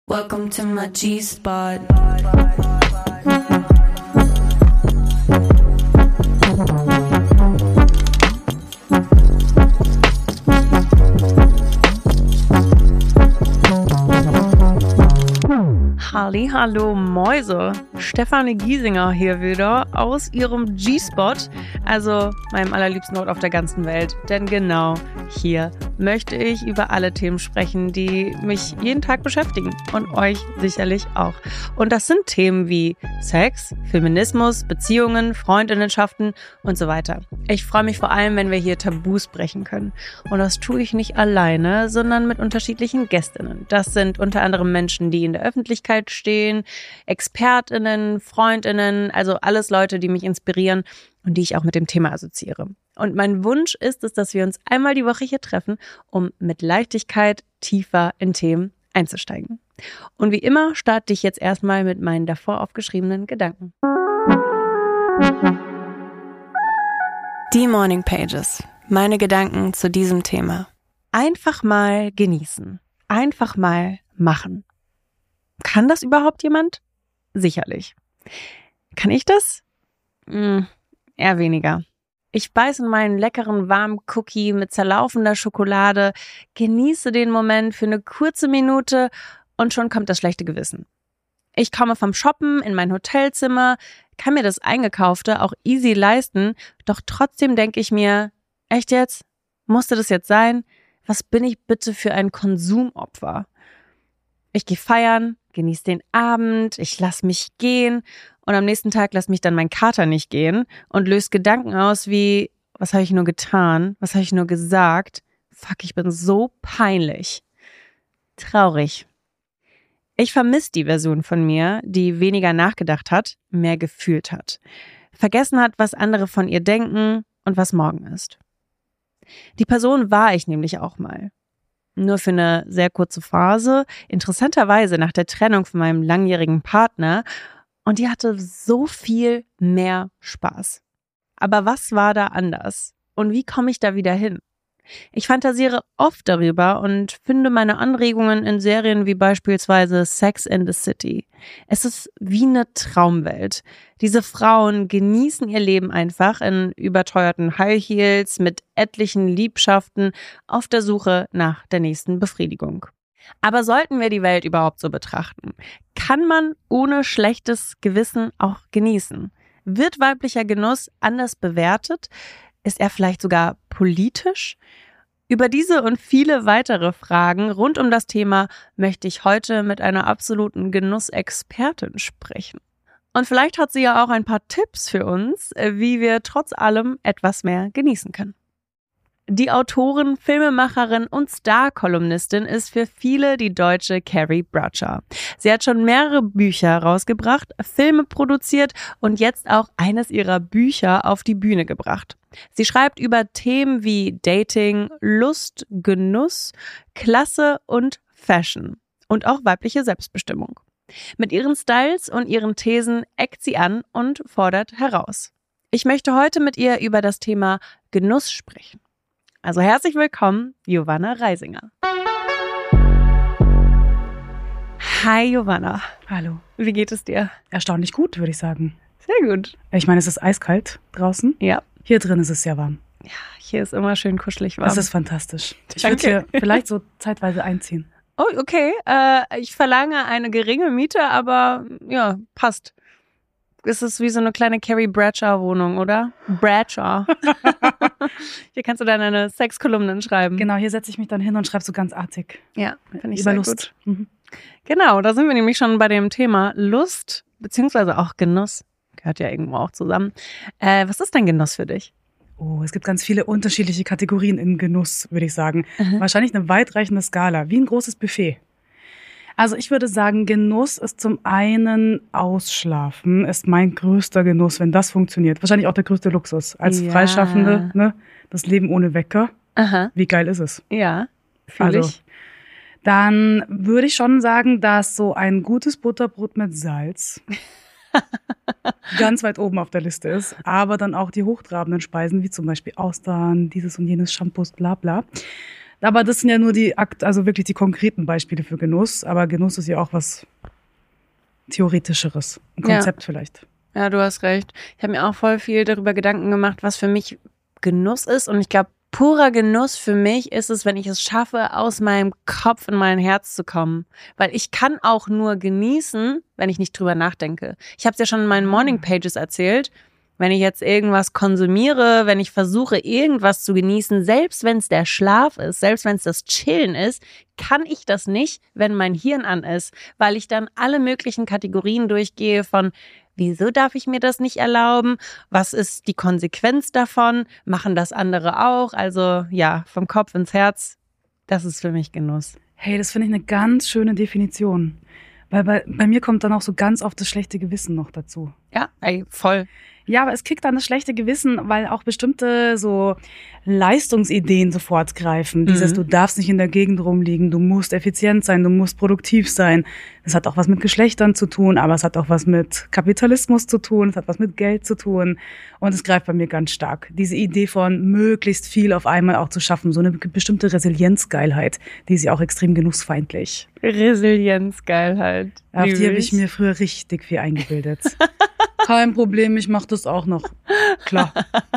Welcome to my G-Spot. Hallo Mäuse, Stefanie Giesinger hier wieder aus ihrem G-Spot, also meinem allerliebsten Ort auf der ganzen Welt. Denn genau hier möchte ich über alle Themen sprechen, die mich jeden Tag beschäftigen und euch sicherlich auch. Und das sind Themen wie Sex, Feminismus, Beziehungen, Freundinnenschaften und so weiter. Ich freue mich vor allem, wenn wir hier Tabus brechen können. Und das tue ich nicht alleine, sondern mit unterschiedlichen Gästinnen. Das sind unter anderem Menschen, die in der Öffentlichkeit stehen, ExpertInnen, FreundInnen, also alles Leute, die mich inspirieren und die ich auch mit dem Thema assoziiere. Und mein Wunsch ist es, dass wir uns einmal die Woche hier treffen, um mit Leichtigkeit tiefer in Themen einzusteigen. Und wie immer starte ich jetzt erstmal mit meinen davor aufgeschriebenen Gedanken. Die Morning Pages. Meine Gedanken zu diesem Thema. Einfach mal genießen. Einfach mal machen. Kann das überhaupt jemand? Sicherlich. Kann ich das? Eher weniger. Ich beiß in meinen leckeren warmen Cookie mit zerlaufender Schokolade, genieße den Moment für eine kurze Minute und schon kommt das schlechte Gewissen. Ich komme vom Shoppen in mein Hotelzimmer, kann mir das Eingekaufte auch easy leisten, doch trotzdem denke ich mir, echt jetzt? Musste das jetzt sein? Was bin ich bitte für ein Konsumopfer? Ich gehe feiern, genieße den Abend, ich lasse mich gehen und am nächsten Tag lässt mich dann mein Kater nicht gehen und löst Gedanken aus wie, was habe ich nur getan? Was habe ich nur gesagt? Fuck, ich bin so peinlich. Traurig. Ich vermisse die Version von mir, die weniger nachgedacht hat, mehr gefühlt hat. Vergessen hat, was andere von ihr denken und was morgen ist. Die Person war ich nämlich auch mal. Nur für eine sehr kurze Phase, interessanterweise nach der Trennung von meinem langjährigen Partner. Und die hatte so viel mehr Spaß. Aber was war da anders? Und wie komme ich da wieder hin? Ich fantasiere oft darüber und finde meine Anregungen in Serien wie beispielsweise Sex and the City. Es ist wie eine Traumwelt. Diese Frauen genießen ihr Leben einfach in überteuerten High Heels mit etlichen Liebschaften auf der Suche nach der nächsten Befriedigung. Aber sollten wir die Welt überhaupt so betrachten? Kann man ohne schlechtes Gewissen auch genießen? Wird weiblicher Genuss anders bewertet? Ist er vielleicht sogar politisch? Über diese und viele weitere Fragen rund um das Thema möchte ich heute mit einer absoluten Genussexpertin sprechen. Und vielleicht hat sie ja auch ein paar Tipps für uns, wie wir trotz allem etwas mehr genießen können. Die Autorin, Filmemacherin und Star-Kolumnistin ist für viele die deutsche Carrie Bradshaw. Sie hat schon mehrere Bücher herausgebracht, Filme produziert und jetzt auch eines ihrer Bücher auf die Bühne gebracht. Sie schreibt über Themen wie Dating, Lust, Genuss, Klasse und Fashion und auch weibliche Selbstbestimmung. Mit ihren Styles und ihren Thesen eckt sie an und fordert heraus. Ich möchte heute mit ihr über das Thema Genuss sprechen. Also herzlich willkommen, Giovanna Reisinger. Hi Giovanna. Hallo. Wie geht es dir? Erstaunlich gut, würde ich sagen. Sehr gut. Ich meine, es ist eiskalt draußen. Ja. Hier drin ist es sehr warm. Ja, hier ist immer schön kuschelig warm. Das ist fantastisch. Ich würde hier vielleicht so zeitweise einziehen. Oh, okay. Ich verlange eine geringe Miete, aber ja, passt. Es ist wie so eine kleine Carrie Bradshaw-Wohnung, oder? Bradshaw. Hier kannst du dann eine Sexkolumnen schreiben. Genau, hier setze ich mich dann hin und schreibe so ganz artig. Ja, finde ich über sehr Lust. gut. Genau, da sind wir nämlich schon bei dem Thema Lust, beziehungsweise auch Genuss. Gehört ja irgendwo auch zusammen. Was ist denn Genuss für dich? Oh, es gibt ganz viele unterschiedliche Kategorien in Genuss, würde ich sagen. Wahrscheinlich eine weitreichende Skala, wie ein großes Buffet. Also ich würde sagen, Genuss ist zum einen Ausschlafen, ist mein größter Genuss, wenn das funktioniert. Wahrscheinlich auch der größte Luxus. Als Freischaffende, ne? Das Leben ohne Wecker. Aha. Wie geil ist es? Ja, fühle ich. Dann würde ich schon sagen, dass so ein gutes Butterbrot mit Salz ganz weit oben auf der Liste ist. Aber dann auch die hochtrabenden Speisen, wie zum Beispiel Austern, dieses und jenes Shampoos, bla bla. Aber das sind ja nur also wirklich die konkreten Beispiele für Genuss. Aber Genuss ist ja auch was Theoretischeres. Ein Konzept vielleicht. Ja, du hast recht. Ich habe mir auch voll viel darüber Gedanken gemacht, was für mich Genuss ist. Und ich glaube, purer Genuss für mich ist es, wenn ich es schaffe, aus meinem Kopf in mein Herz zu kommen. Weil ich kann auch nur genießen, wenn ich nicht drüber nachdenke. Ich habe es ja schon in meinen Morning Pages erzählt. Wenn ich jetzt irgendwas konsumiere, wenn ich versuche, irgendwas zu genießen, selbst wenn es der Schlaf ist, selbst wenn es das Chillen ist, kann ich das nicht, wenn mein Hirn an ist, weil ich dann alle möglichen Kategorien durchgehe von, wieso darf ich mir das nicht erlauben? Was ist die Konsequenz davon? Machen das andere auch? Also ja, vom Kopf ins Herz, das ist für mich Genuss. Hey, das finde ich eine ganz schöne Definition. Weil bei mir kommt dann auch so ganz oft das schlechte Gewissen noch dazu. Ja, ey, voll. Ja, aber es kickt dann das schlechte Gewissen, weil auch bestimmte so Leistungsideen sofort greifen. Dieses, du darfst nicht in der Gegend rumliegen, du musst effizient sein, du musst produktiv sein. Das hat auch was mit Geschlechtern zu tun, aber es hat auch was mit Kapitalismus zu tun, es hat was mit Geld zu tun. Und es greift bei mir ganz stark. Diese Idee von möglichst viel auf einmal auch zu schaffen, so eine bestimmte Resilienzgeilheit, die ist ja auch extrem genussfeindlich. Resilienzgeilheit. Auf die habe ich mir früher richtig viel eingebildet. Kein Problem, ich mache das auch noch. Klar.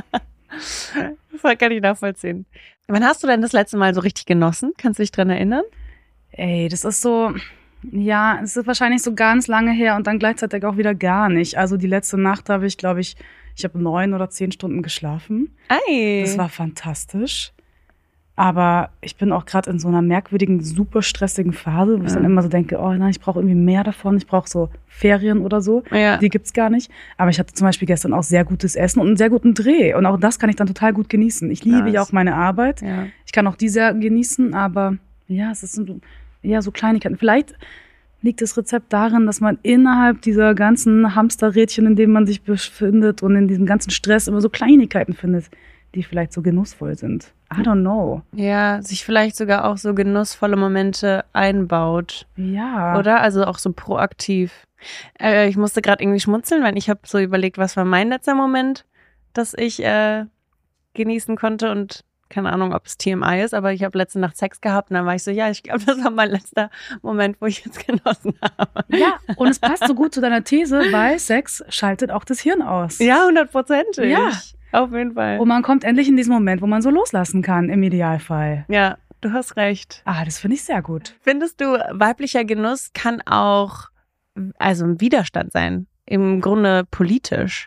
Das kann ich nachvollziehen. Wann hast du denn das letzte Mal so richtig genossen? Kannst du dich dran erinnern? Ey, das ist so, ja, es ist wahrscheinlich so ganz lange her und dann gleichzeitig auch wieder gar nicht. Also die letzte Nacht habe ich, glaube ich, habe 9 oder 10 Stunden geschlafen. Ei. Das war fantastisch. Aber ich bin auch gerade in so einer merkwürdigen, super stressigen Phase, wo ich dann immer so denke, oh nein, ich brauche irgendwie mehr davon. Ich brauche so Ferien oder so. Ja. Die gibt's gar nicht. Aber ich hatte zum Beispiel gestern auch sehr gutes Essen und einen sehr guten Dreh. Und auch das kann ich dann total gut genießen. Ich liebe ja auch meine Arbeit. Ja. Ich kann auch die sehr genießen, aber ja, es sind eher so Kleinigkeiten. Vielleicht liegt das Rezept darin, dass man innerhalb dieser ganzen Hamsterrädchen, in denen man sich befindet und in diesem ganzen Stress immer so Kleinigkeiten findet, die vielleicht so genussvoll sind. I don't know. Ja, sich vielleicht sogar auch so genussvolle Momente einbaut. Ja. Oder? Also auch so proaktiv. Ich musste gerade irgendwie schmunzeln, weil ich habe so überlegt, was war mein letzter Moment, dass ich genießen konnte und keine Ahnung, ob es TMI ist, aber ich habe letzte Nacht Sex gehabt und dann war ich so, ja, ich glaube, das war mein letzter Moment, wo ich jetzt genossen habe. Ja, und es passt so gut zu deiner These, weil Sex schaltet auch das Hirn aus. Ja, 100%. Ja. Auf jeden Fall. Und man kommt endlich in diesen Moment, wo man so loslassen kann, im Idealfall. Ja, du hast recht. Das finde ich sehr gut. Findest du, weiblicher Genuss kann auch also ein Widerstand sein, im Grunde politisch?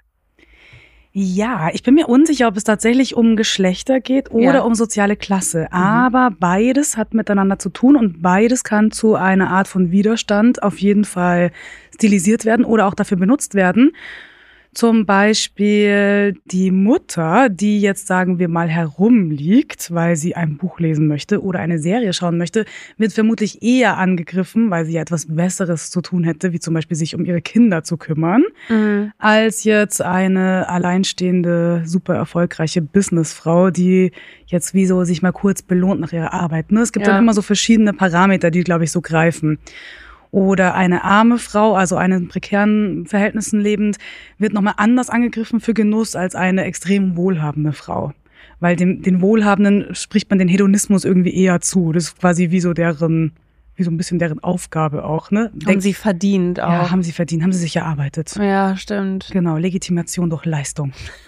Ja, ich bin mir unsicher, ob es tatsächlich um Geschlechter geht oder um soziale Klasse. Aber beides hat miteinander zu tun und beides kann zu einer Art von Widerstand auf jeden Fall stilisiert werden oder auch dafür benutzt werden. Zum Beispiel die Mutter, die jetzt, sagen wir mal, herumliegt, weil sie ein Buch lesen möchte oder eine Serie schauen möchte, wird vermutlich eher angegriffen, weil sie ja etwas Besseres zu tun hätte, wie zum Beispiel sich um ihre Kinder zu kümmern, als jetzt eine alleinstehende, super erfolgreiche Businessfrau, die jetzt wie so sich mal kurz belohnt nach ihrer Arbeit. Ne? Es gibt dann immer so verschiedene Parameter, die, glaube ich, so greifen. Oder eine arme Frau, also eine in prekären Verhältnissen lebend, wird nochmal anders angegriffen für Genuss als eine extrem wohlhabende Frau. Weil den Wohlhabenden spricht man den Hedonismus irgendwie eher zu. Das ist quasi wie so ein bisschen deren Aufgabe auch, ne? Haben sie verdient auch. Ja, haben sie verdient, haben sie sich erarbeitet. Ja, stimmt. Genau, Legitimation durch Leistung.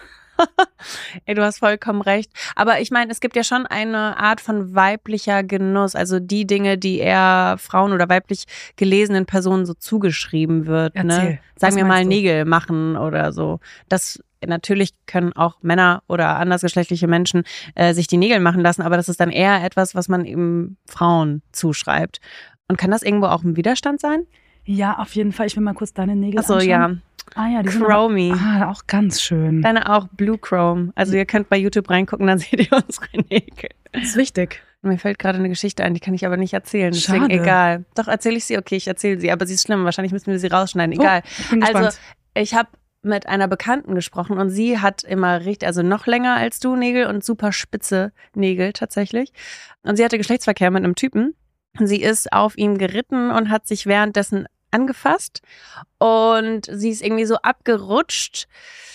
Ey, du hast vollkommen recht. Aber ich meine, es gibt ja schon eine Art von weiblicher Genuss, also die Dinge, die eher Frauen oder weiblich gelesenen Personen so zugeschrieben wird. Erzähl. Ne? Sagen Was wir mal meinst du? Nägel machen oder so. Das natürlich können auch Männer oder andersgeschlechtliche Menschen sich die Nägel machen lassen, aber das ist dann eher etwas, was man eben Frauen zuschreibt. Und kann das irgendwo auch ein Widerstand sein? Ja, auf jeden Fall. Ich will mal kurz deine Nägel Ach so, anschauen. ja. Ja, die Chromie. sind aber, auch ganz schön. Deine auch Blue Chrome. Also ihr könnt bei YouTube reingucken, dann seht ihr unsere Nägel. Das ist wichtig. Mir fällt gerade eine Geschichte ein, die kann ich aber nicht erzählen. Deswegen Schade. egal. Doch, erzähle ich sie. Okay, ich erzähle sie. Aber sie ist schlimm. Wahrscheinlich müssen wir sie rausschneiden. Egal. Ich bin gespannt. Also ich habe mit einer Bekannten gesprochen und sie hat immer also noch länger als du Nägel und super spitze Nägel tatsächlich. Und sie hatte Geschlechtsverkehr mit einem Typen. Und sie ist auf ihm geritten und hat sich währenddessen angefasst und sie ist irgendwie so abgerutscht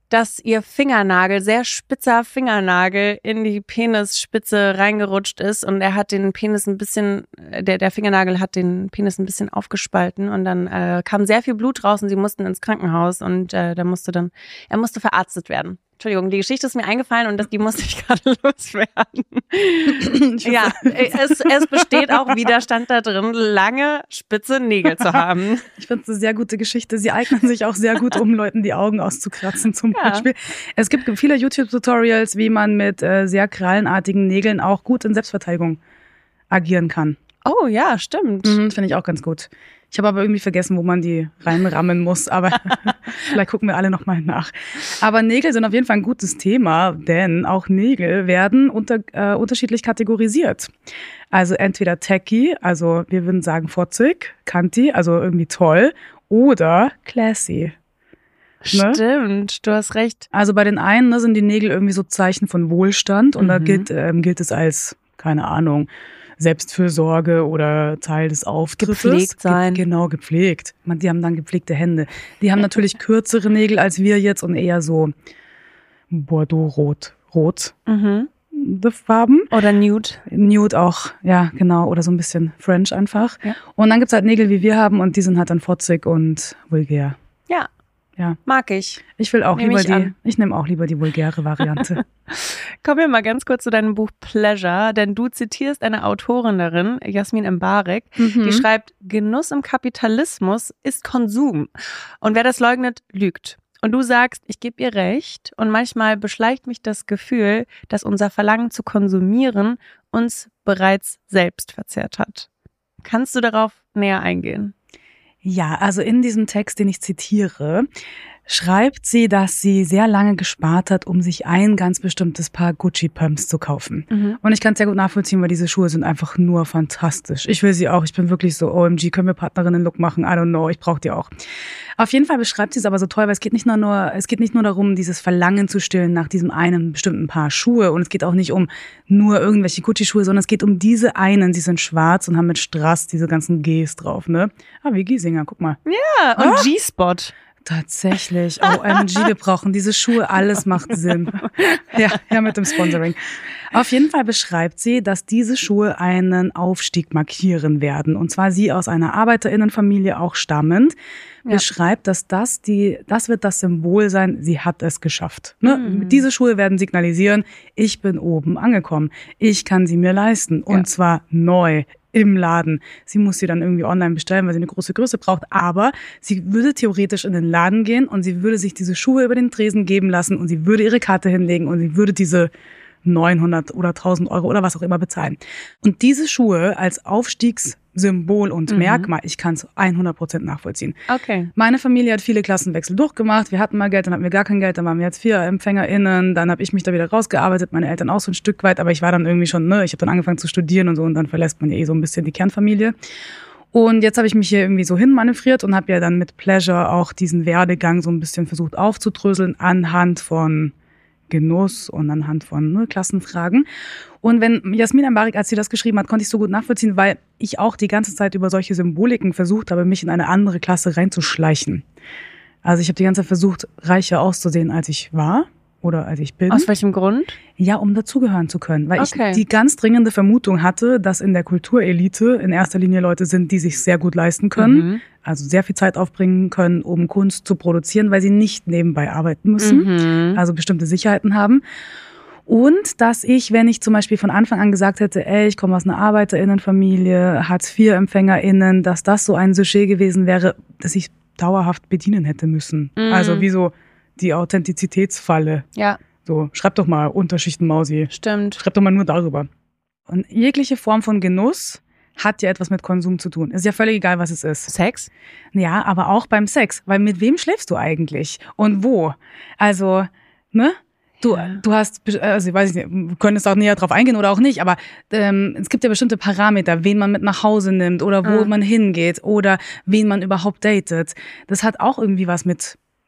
dass ihr Fingernagel, sehr spitzer Fingernagel, in die Penisspitze reingerutscht ist und er hat den Penis ein bisschen, der Fingernagel hat den Penis ein bisschen aufgespalten und dann kam sehr viel Blut raus und sie mussten ins Krankenhaus und er musste verarztet werden. Entschuldigung, die Geschichte ist mir eingefallen und die musste ich gerade loswerden. Ja, es besteht auch Widerstand da drin, lange, spitze Nägel zu haben. Ich finde es eine sehr gute Geschichte. Sie eignen sich auch sehr gut, um Leuten die Augen auszukratzen zum Beispiel. Es gibt viele YouTube-Tutorials, wie man mit sehr krallenartigen Nägeln auch gut in Selbstverteidigung agieren kann. Oh ja, stimmt. Finde ich auch ganz gut. Ich habe aber irgendwie vergessen, wo man die reinrammen muss, aber vielleicht gucken wir alle nochmal nach. Aber Nägel sind auf jeden Fall ein gutes Thema, denn auch Nägel werden unterschiedlich kategorisiert. Also entweder tacky, also wir würden sagen fotzig, kanti, also irgendwie toll, oder classy. Ne? Stimmt, du hast recht. Also bei den einen sind die Nägel irgendwie so Zeichen von Wohlstand und da gilt es als, keine Ahnung, Selbstfürsorge oder Teil des Auftrittes. Gepflegt sein. Genau, gepflegt. Die haben dann gepflegte Hände. Die haben natürlich kürzere Nägel als wir jetzt und eher so Bordeaux-Rot. Die Farben. Oder Nude. Nude auch, ja, genau. Oder so ein bisschen French einfach. Ja. Und dann gibt's halt Nägel, wie wir haben und die sind halt dann fotzig und vulgär. Ja. Mag ich. Ich nehme auch lieber die vulgäre Variante. Kommen wir mal ganz kurz zu deinem Buch Pleasure, denn du zitierst eine Autorin darin, Jasmin Embarek, die schreibt, Genuss im Kapitalismus ist Konsum. Und wer das leugnet, lügt. Und du sagst, ich gebe ihr recht und manchmal beschleicht mich das Gefühl, dass unser Verlangen zu konsumieren uns bereits selbst verzehrt hat. Kannst du darauf näher eingehen? Ja, also in diesem Text, den ich zitiere, schreibt sie, dass sie sehr lange gespart hat, um sich ein ganz bestimmtes Paar Gucci-Pumps zu kaufen. Und ich kann es sehr gut nachvollziehen, weil diese Schuhe sind einfach nur fantastisch. Ich will sie auch. Ich bin wirklich so, OMG, können wir Partnerinnen-Look machen? I don't know, ich brauche die auch. Auf jeden Fall beschreibt sie es aber so toll, weil es geht nicht nur darum, dieses Verlangen zu stillen nach diesem einen bestimmten Paar Schuhe. Und es geht auch nicht um nur irgendwelche Gucci-Schuhe, sondern es geht um diese einen. Sie sind schwarz und haben mit Strass diese ganzen Gs drauf, ne? Ah, wie Giesinger, guck mal. Ja, und G-Spot. Tatsächlich. OMG, wir brauchen diese Schuhe. Alles macht Sinn. Ja, mit dem Sponsoring. Auf jeden Fall beschreibt sie, dass diese Schuhe einen Aufstieg markieren werden. Und zwar sie aus einer ArbeiterInnenfamilie auch stammend. Beschreibt, dass das wird das Symbol sein, sie hat es geschafft. Ne? Diese Schuhe werden signalisieren, ich bin oben angekommen. Ich kann sie mir leisten. Und zwar neu. Im Laden. Sie muss sie dann irgendwie online bestellen, weil sie eine große Größe braucht. Aber sie würde theoretisch in den Laden gehen und sie würde sich diese Schuhe über den Tresen geben lassen und sie würde ihre Karte hinlegen und sie würde diese 900 oder 1000 Euro oder was auch immer bezahlen. Und diese Schuhe als Aufstiegssymbol und Merkmal, ich kann es 100% nachvollziehen. Okay. Meine Familie hat viele Klassenwechsel durchgemacht. Wir hatten mal Geld, dann hatten wir gar kein Geld, dann waren wir jetzt 4 EmpfängerInnen, dann habe ich mich da wieder rausgearbeitet, meine Eltern auch so ein Stück weit, aber ich war dann irgendwie schon, ich habe dann angefangen zu studieren und so und dann verlässt man ja so ein bisschen die Kernfamilie. Und jetzt habe ich mich hier irgendwie so hinmanövriert und habe ja dann mit Pleasure auch diesen Werdegang so ein bisschen versucht aufzudröseln anhand von Genuss und anhand von Klassenfragen. Und wenn Jasmin Embarek, als sie das geschrieben hat, konnte ich so gut nachvollziehen, weil ich auch die ganze Zeit über solche Symboliken versucht habe, mich in eine andere Klasse reinzuschleichen. Also ich habe die ganze Zeit versucht, reicher auszusehen, als ich war oder als ich bin. Aus welchem Grund? Ja, um dazugehören zu können. Weil ich die ganz dringende Vermutung hatte, dass in der Kulturelite in erster Linie Leute sind, die sich sehr gut leisten können, also sehr viel Zeit aufbringen können, um Kunst zu produzieren, weil sie nicht nebenbei arbeiten müssen, also bestimmte Sicherheiten haben. Und dass ich, wenn ich zum Beispiel von Anfang an gesagt hätte, ich komme aus einer ArbeiterInnenfamilie, Hartz-IV-EmpfängerInnen, dass das so ein Sujet gewesen wäre, dass ich dauerhaft bedienen hätte müssen. Also wie so die Authentizitätsfalle. Ja. So, schreib doch mal Unterschichten-Mausi. Stimmt. Schreib doch mal nur darüber. Und jegliche Form von Genuss hat ja etwas mit Konsum zu tun. Ist ja völlig egal, was es ist. Sex? Ja, aber auch beim Sex. Weil mit wem schläfst du eigentlich? Und wo? Also, ne? Du hast, also ich weiß nicht, wir können jetzt auch näher drauf eingehen oder auch nicht, aber es gibt ja bestimmte Parameter, wen man mit nach Hause nimmt oder wo man hingeht oder wen man überhaupt datet. Das hat auch irgendwie was mit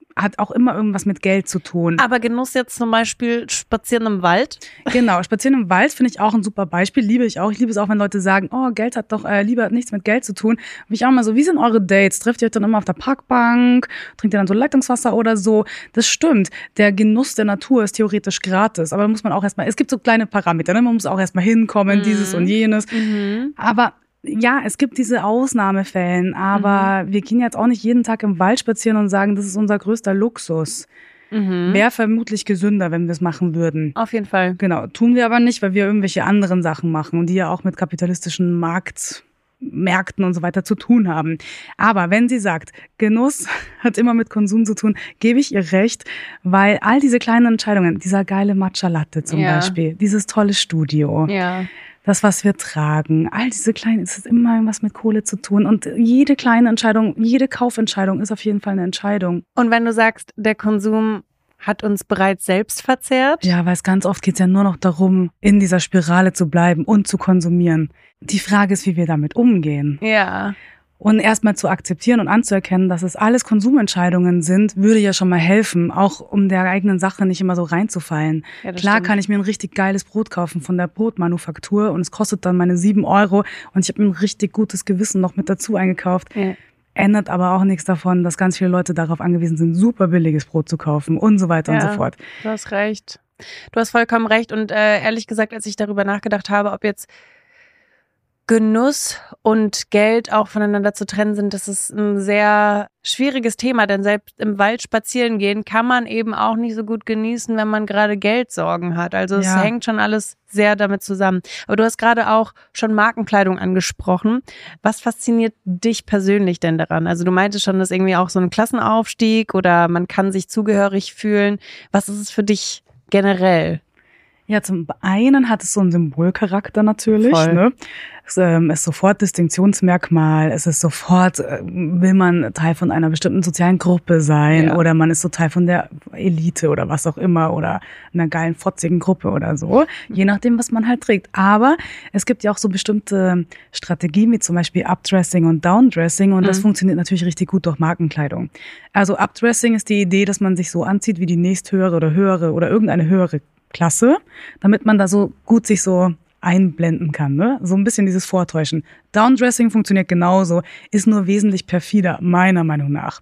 hat auch immer irgendwas mit Geld zu tun. Aber Genuss jetzt zum Beispiel Spazieren im Wald? Genau, Spazieren im Wald finde ich auch ein super Beispiel, liebe ich auch. Ich liebe es auch, wenn Leute sagen, oh, Geld hat doch lieber nichts mit Geld zu tun. Und ich auch mal so, wie sind eure Dates? Trefft ihr euch dann immer auf der Parkbank? Trinkt ihr dann so Leitungswasser oder so? Das stimmt, der Genuss der Natur ist theoretisch gratis, aber da muss man auch erstmal, es gibt so kleine Parameter, ne? Man muss auch erstmal hinkommen, dieses und jenes. Aber ja, es gibt diese Ausnahmefällen, aber wir gehen jetzt auch nicht jeden Tag im Wald spazieren und sagen, das ist unser größter Luxus. Wäre vermutlich gesünder, wenn wir es machen würden. Auf jeden Fall. Genau, tun wir aber nicht, weil wir irgendwelche anderen Sachen machen und die ja auch mit kapitalistischen Märkten und so weiter zu tun haben. Aber wenn sie sagt, Genuss hat immer mit Konsum zu tun, gebe ich ihr recht, weil all diese kleinen Entscheidungen, dieser geile Matcha-Latte zum Beispiel, dieses tolle Studio, das, was wir tragen, all diese kleinen, es hat immer irgendwas mit Kohle zu tun und jede kleine Entscheidung, jede Kaufentscheidung ist auf jeden Fall eine Entscheidung. Und wenn du sagst, der Konsum hat uns bereits selbst verzehrt? Ja, weil es ganz oft geht es ja nur noch darum, in dieser Spirale zu bleiben und zu konsumieren. Die Frage ist, wie wir damit umgehen. Ja. Und erstmal zu akzeptieren und anzuerkennen, dass es alles Konsumentscheidungen sind, würde ja schon mal helfen, auch um der eigenen Sache nicht immer so reinzufallen. Ja, das Klar stimmt. kann ich mir ein richtig geiles Brot kaufen von der Brotmanufaktur und es kostet dann meine 7 € und ich habe mir ein richtig gutes Gewissen noch mit dazu eingekauft. Ja. Ändert aber auch nichts davon, dass ganz viele Leute darauf angewiesen sind, super billiges Brot zu kaufen und so weiter und so fort. Du hast recht. Du hast vollkommen recht. Und ehrlich gesagt, als ich darüber nachgedacht habe, ob jetzt Genuss und Geld auch voneinander zu trennen sind, das ist ein sehr schwieriges Thema, denn selbst im Wald spazieren gehen kann man eben auch nicht so gut genießen, wenn man gerade Geldsorgen hat. Also es hängt schon alles sehr damit zusammen. Aber du hast gerade auch schon Markenkleidung angesprochen. Was fasziniert dich persönlich denn daran? Also du meintest schon, dass irgendwie auch so ein Klassenaufstieg oder man kann sich zugehörig fühlen. Was ist es für dich generell? Ja, zum einen hat es so einen Symbolcharakter natürlich. Voll. Ne? Es ist sofort Distinktionsmerkmal, es ist sofort, will man Teil von einer bestimmten sozialen Gruppe sein oder man ist so Teil von der Elite oder was auch immer oder einer geilen, fotzigen Gruppe oder so, je nachdem, was man halt trägt. Aber es gibt ja auch so bestimmte Strategien, wie zum Beispiel Updressing und Downdressing und das funktioniert natürlich richtig gut durch Markenkleidung. Also Updressing ist die Idee, dass man sich so anzieht wie die nächsthöhere oder irgendeine höhere Klasse, damit man da so gut sich so einblenden kann, ne? So ein bisschen dieses Vortäuschen. Downdressing funktioniert genauso, ist nur wesentlich perfider, meiner Meinung nach.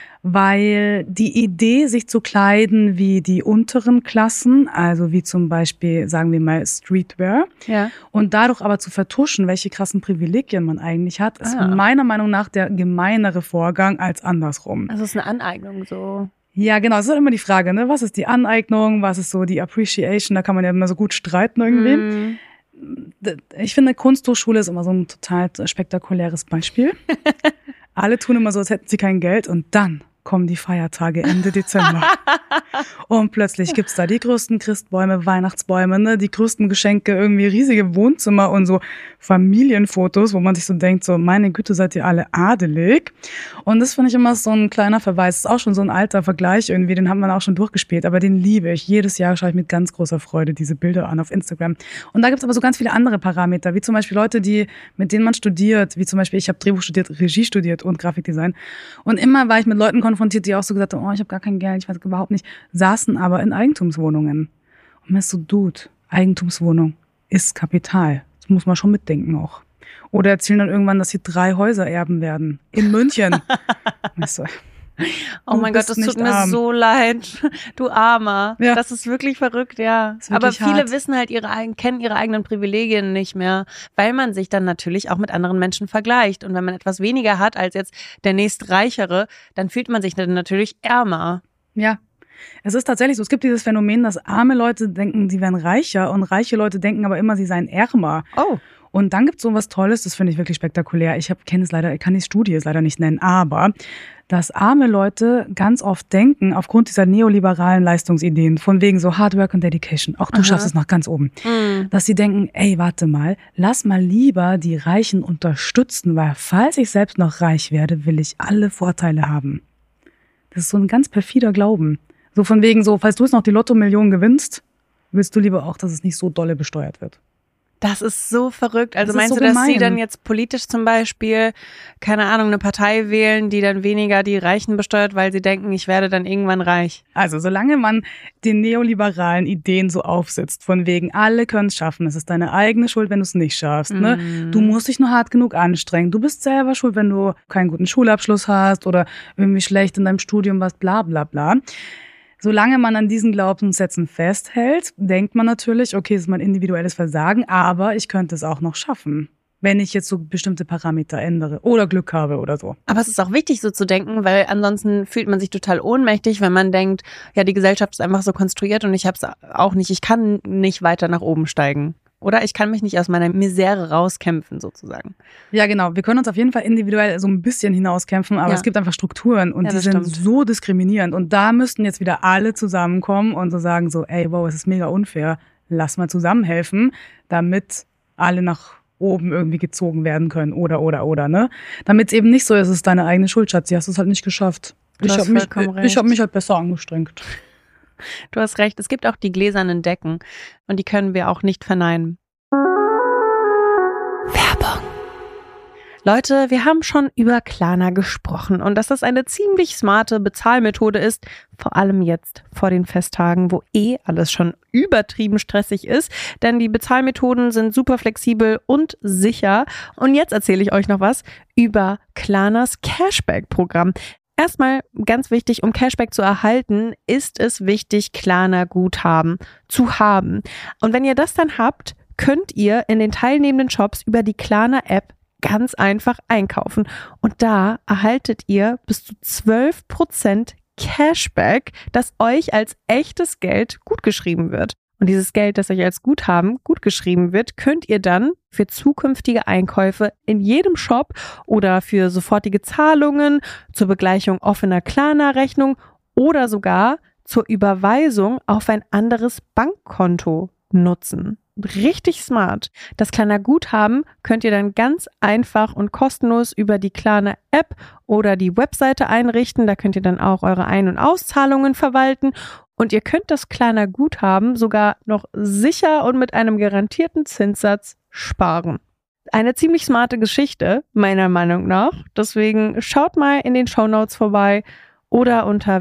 Weil die Idee, sich zu kleiden wie die unteren Klassen, also wie zum Beispiel, sagen wir mal, Streetwear, und dadurch aber zu vertuschen, welche krassen Privilegien man eigentlich hat, ist meiner Meinung nach der gemeinere Vorgang als andersrum. Also es ist eine Aneignung so. Ja, genau, es ist immer die Frage, ne? Was ist die Aneignung, was ist so die Appreciation, da kann man ja immer so gut streiten irgendwie. Ich finde, Kunsthochschule ist immer so ein total spektakuläres Beispiel. Alle tun immer so, als hätten sie kein Geld und dann kommen die Feiertage Ende Dezember. Und plötzlich gibt's da die größten Christbäume, Weihnachtsbäume, ne, die größten Geschenke, irgendwie riesige Wohnzimmer und so Familienfotos, wo man sich so denkt, so meine Güte, seid ihr alle adelig. Und das finde ich immer so ein kleiner Verweis. Das ist auch schon so ein alter Vergleich irgendwie, den hat man auch schon durchgespielt, aber den liebe ich. Jedes Jahr schaue ich mit ganz großer Freude diese Bilder an auf Instagram. Und da gibt's aber so ganz viele andere Parameter, wie zum Beispiel Leute, mit denen man studiert, wie zum Beispiel ich habe Drehbuch studiert, Regie studiert und Grafikdesign. Und immer war ich mit Leuten konfrontiert, die auch so gesagt haben, oh, ich habe gar kein Geld, ich weiß überhaupt nicht, saßen aber in Eigentumswohnungen. Und mir ist so, Dude, Eigentumswohnung ist Kapital. Das muss man schon mitdenken auch. Oder erzählen dann irgendwann, dass sie 3 Häuser erben werden. In München. Und ich so, oh mein Gott, das tut mir so leid. Du Armer. Ja. Das ist wirklich verrückt, ja. Aber viele hart. wissen halt kennen ihre eigenen Privilegien nicht mehr, weil man sich dann natürlich auch mit anderen Menschen vergleicht. Und wenn man etwas weniger hat als jetzt der nächstreichere, dann fühlt man sich dann natürlich ärmer. Ja. Es ist tatsächlich so, es gibt dieses Phänomen, dass arme Leute denken, sie wären reicher und reiche Leute denken aber immer, sie seien ärmer. Oh. Und dann gibt's so was Tolles, das finde ich wirklich spektakulär. Ich kann die Studie jetzt leider nicht nennen, aber dass arme Leute ganz oft denken, aufgrund dieser neoliberalen Leistungsideen, von wegen so Hard Work und Dedication, auch du schaffst es nach ganz oben, dass sie denken, ey, warte mal, lass mal lieber die Reichen unterstützen, weil falls ich selbst noch reich werde, will ich alle Vorteile haben. Das ist so ein ganz perfider Glauben. So von wegen so, falls du jetzt noch die Lotto-Millionen gewinnst, willst du lieber auch, dass es nicht so dolle besteuert wird. Das ist so verrückt. Also Das ist meinst so du, dass sie gemein. dann jetzt politisch zum Beispiel, keine Ahnung, eine Partei wählen, die dann weniger die Reichen besteuert, weil sie denken, ich werde dann irgendwann reich? Also solange man den neoliberalen Ideen so aufsitzt, von wegen, alle können es schaffen, es ist deine eigene Schuld, wenn du es nicht schaffst. Ne? Du musst dich nur hart genug anstrengen. Du bist selber schuld, wenn du keinen guten Schulabschluss hast oder irgendwie schlecht in deinem Studium warst, bla bla bla. Solange man an diesen Glaubenssätzen festhält, denkt man natürlich, okay, es ist mein individuelles Versagen, aber ich könnte es auch noch schaffen, wenn ich jetzt so bestimmte Parameter ändere oder Glück habe oder so. Aber es ist auch wichtig, so zu denken, weil ansonsten fühlt man sich total ohnmächtig, wenn man denkt, ja, die Gesellschaft ist einfach so konstruiert und ich habe es auch nicht, ich kann nicht weiter nach oben steigen. Oder ich kann mich nicht aus meiner Misere rauskämpfen, sozusagen. Ja, genau. Wir können uns auf jeden Fall individuell so ein bisschen hinauskämpfen, aber Ja. Es gibt einfach Strukturen und Ja, die das sind stimmt. so diskriminierend. Und da müssten jetzt wieder alle zusammenkommen und so sagen so, ey, wow, es ist mega unfair. Lass mal zusammenhelfen, damit alle nach oben irgendwie gezogen werden können oder, ne? Damit es eben nicht so ist, es ist deine eigene Schuld, Schatzi, hast es halt nicht geschafft. Du hast vollkommen recht. Ich habe mich halt besser angestrengt. Du hast recht, es gibt auch die gläsernen Decken und die können wir auch nicht verneinen. Werbung. Leute, wir haben schon über Klarna gesprochen und dass das eine ziemlich smarte Bezahlmethode ist, vor allem jetzt vor den Festtagen, wo alles schon übertrieben stressig ist, denn die Bezahlmethoden sind super flexibel und sicher. Und jetzt erzähle ich euch noch was über Klarnas Cashback-Programm. Erstmal ganz wichtig, um Cashback zu erhalten, ist es wichtig, Klarna-Guthaben zu haben. Und wenn ihr das dann habt, könnt ihr in den teilnehmenden Shops über die Klarna-App ganz einfach einkaufen. Und da erhaltet ihr bis zu 12% Cashback, das euch als echtes Geld gutgeschrieben wird. Und dieses Geld, das euch als Guthaben gutgeschrieben wird, könnt ihr dann für zukünftige Einkäufe in jedem Shop oder für sofortige Zahlungen, zur Begleichung offener Klarna-Rechnung oder sogar zur Überweisung auf ein anderes Bankkonto nutzen. Richtig smart. Das Klarna Guthaben könnt ihr dann ganz einfach und kostenlos über die Klarna App oder die Webseite einrichten. Da könnt ihr dann auch eure Ein- und Auszahlungen verwalten. Und ihr könnt das Klarna Guthaben sogar noch sicher und mit einem garantierten Zinssatz sparen. Eine ziemlich smarte Geschichte, meiner Meinung nach. Deswegen schaut mal in den Shownotes vorbei oder unter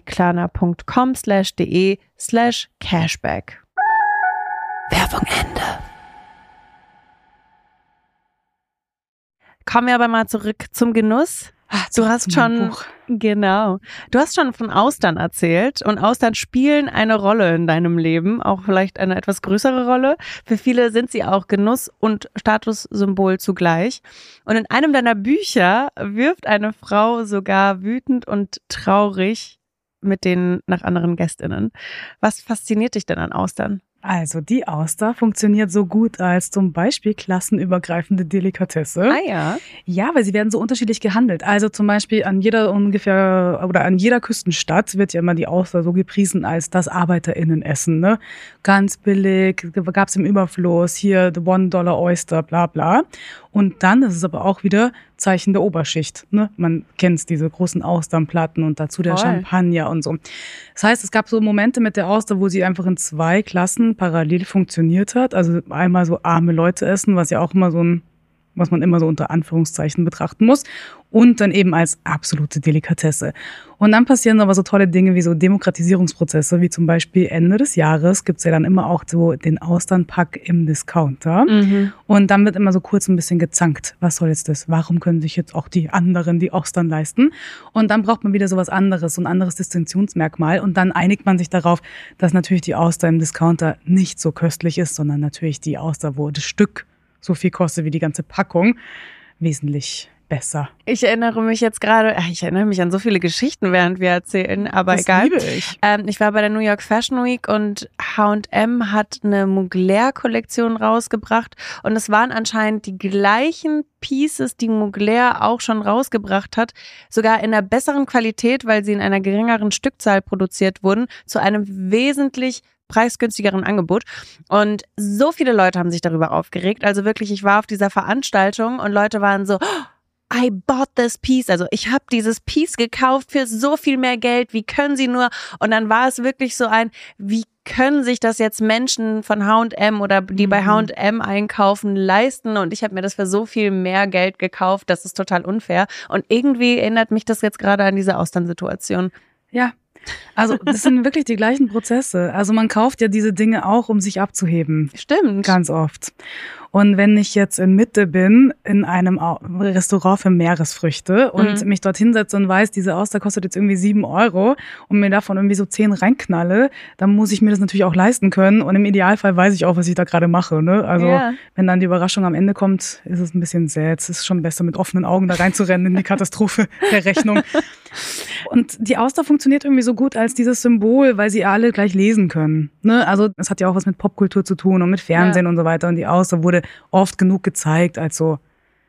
www.klarna.com/de/cashback. Werbung Ende. Kommen wir aber mal zurück zum Genuss. Du hast schon, genau, du hast schon von Austern erzählt und Austern spielen eine Rolle in deinem Leben, auch vielleicht eine etwas größere Rolle. Für viele sind sie auch Genuss und Statussymbol zugleich. Und in einem deiner Bücher wirft eine Frau sogar wütend und traurig mit denen nach anderen GästInnen. Was fasziniert dich denn an Austern? Also die Auster funktioniert so gut als zum Beispiel klassenübergreifende Delikatesse. Ah ja. Ja, weil sie werden so unterschiedlich gehandelt. Also zum Beispiel an jeder Küstenstadt wird ja immer die Auster so gepriesen als das ArbeiterInnenessen, ne? Ganz billig, gab's im Überfluss, hier the $1 Oyster, bla bla. Und dann ist es aber auch wieder Zeichen der Oberschicht, ne? Man kennt's, diese großen Austernplatten und dazu der Champagner und so. Das heißt, es gab so Momente mit der Auster, wo sie einfach in 2 Klassen parallel funktioniert hat. Also einmal so arme Leute essen, was ja auch immer was man immer so unter Anführungszeichen betrachten muss. Und dann eben als absolute Delikatesse. Und dann passieren aber so tolle Dinge wie so Demokratisierungsprozesse, wie zum Beispiel Ende des Jahres gibt's ja dann immer auch so den Austernpack im Discounter. Und dann wird immer so kurz ein bisschen gezankt. Was soll jetzt das? Warum können sich jetzt auch die anderen die Austern leisten? Und dann braucht man wieder so was anderes, so ein anderes Distinktionsmerkmal. Und dann einigt man sich darauf, dass natürlich die Auster im Discounter nicht so köstlich ist, sondern natürlich die Auster, wo das Stück so viel kostet wie die ganze Packung, wesentlich besser. Ich erinnere mich an so viele Geschichten, während wir erzählen, aber Das egal. liebe ich. Ich war bei der New York Fashion Week und H&M hat eine Mugler-Kollektion rausgebracht und es waren anscheinend die gleichen Pieces, die Mugler auch schon rausgebracht hat, sogar in einer besseren Qualität, weil sie in einer geringeren Stückzahl produziert wurden, zu einem wesentlich preisgünstigeren Angebot. Und so viele Leute haben sich darüber aufgeregt. Also wirklich, ich war auf dieser Veranstaltung und Leute waren so, I bought this piece. Also ich habe dieses Piece gekauft für so viel mehr Geld. Wie können sie nur? Und dann war es wirklich so wie können sich das jetzt Menschen von H&M oder die bei H&M einkaufen leisten und ich habe mir das für so viel mehr Geld gekauft, das ist total unfair. Und irgendwie erinnert mich das jetzt gerade an diese Austernsituation. Ja, also das sind wirklich die gleichen Prozesse. Also man kauft ja diese Dinge auch, um sich abzuheben. Stimmt. Ganz oft. Und wenn ich jetzt in Mitte bin, in einem Restaurant für Meeresfrüchte und mich dort hinsetze und weiß, diese Auster kostet jetzt irgendwie 7 € und mir davon irgendwie so 10 reinknalle, dann muss ich mir das natürlich auch leisten können. Und im Idealfall weiß ich auch, was ich da gerade mache. Ne? Also wenn dann die Überraschung am Ende kommt, ist es ein bisschen sad. Es ist schon besser, mit offenen Augen da reinzurennen in die Katastrophe der Rechnung. Und die Auster funktioniert irgendwie so gut als dieses Symbol, weil sie alle gleich lesen können. Ne? Also es hat ja auch was mit Popkultur zu tun und mit Fernsehen und so weiter. Und die Auster wurde oft genug gezeigt als so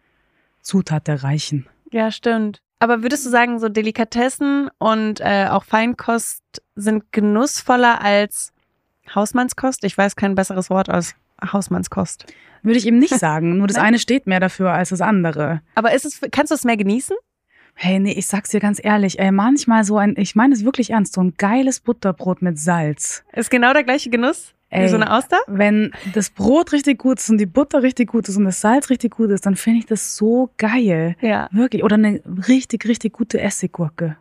Zutat der Reichen. Ja, stimmt. Aber würdest du sagen, so Delikatessen und auch Feinkost sind genussvoller als Hausmannskost? Ich weiß kein besseres Wort als Hausmannskost. Würde ich eben nicht sagen. Nur das eine steht mehr dafür als das andere. Aber kannst du es mehr genießen? Hey, nee, ich sag's dir ganz ehrlich, manchmal ich meine es wirklich ernst, so ein geiles Butterbrot mit Salz. Ist genau der gleiche Genuss wie so eine Auster? Wenn das Brot richtig gut ist und die Butter richtig gut ist und das Salz richtig gut ist, dann finde ich das so geil. Ja. Wirklich. Oder eine richtig, richtig gute Essiggurke.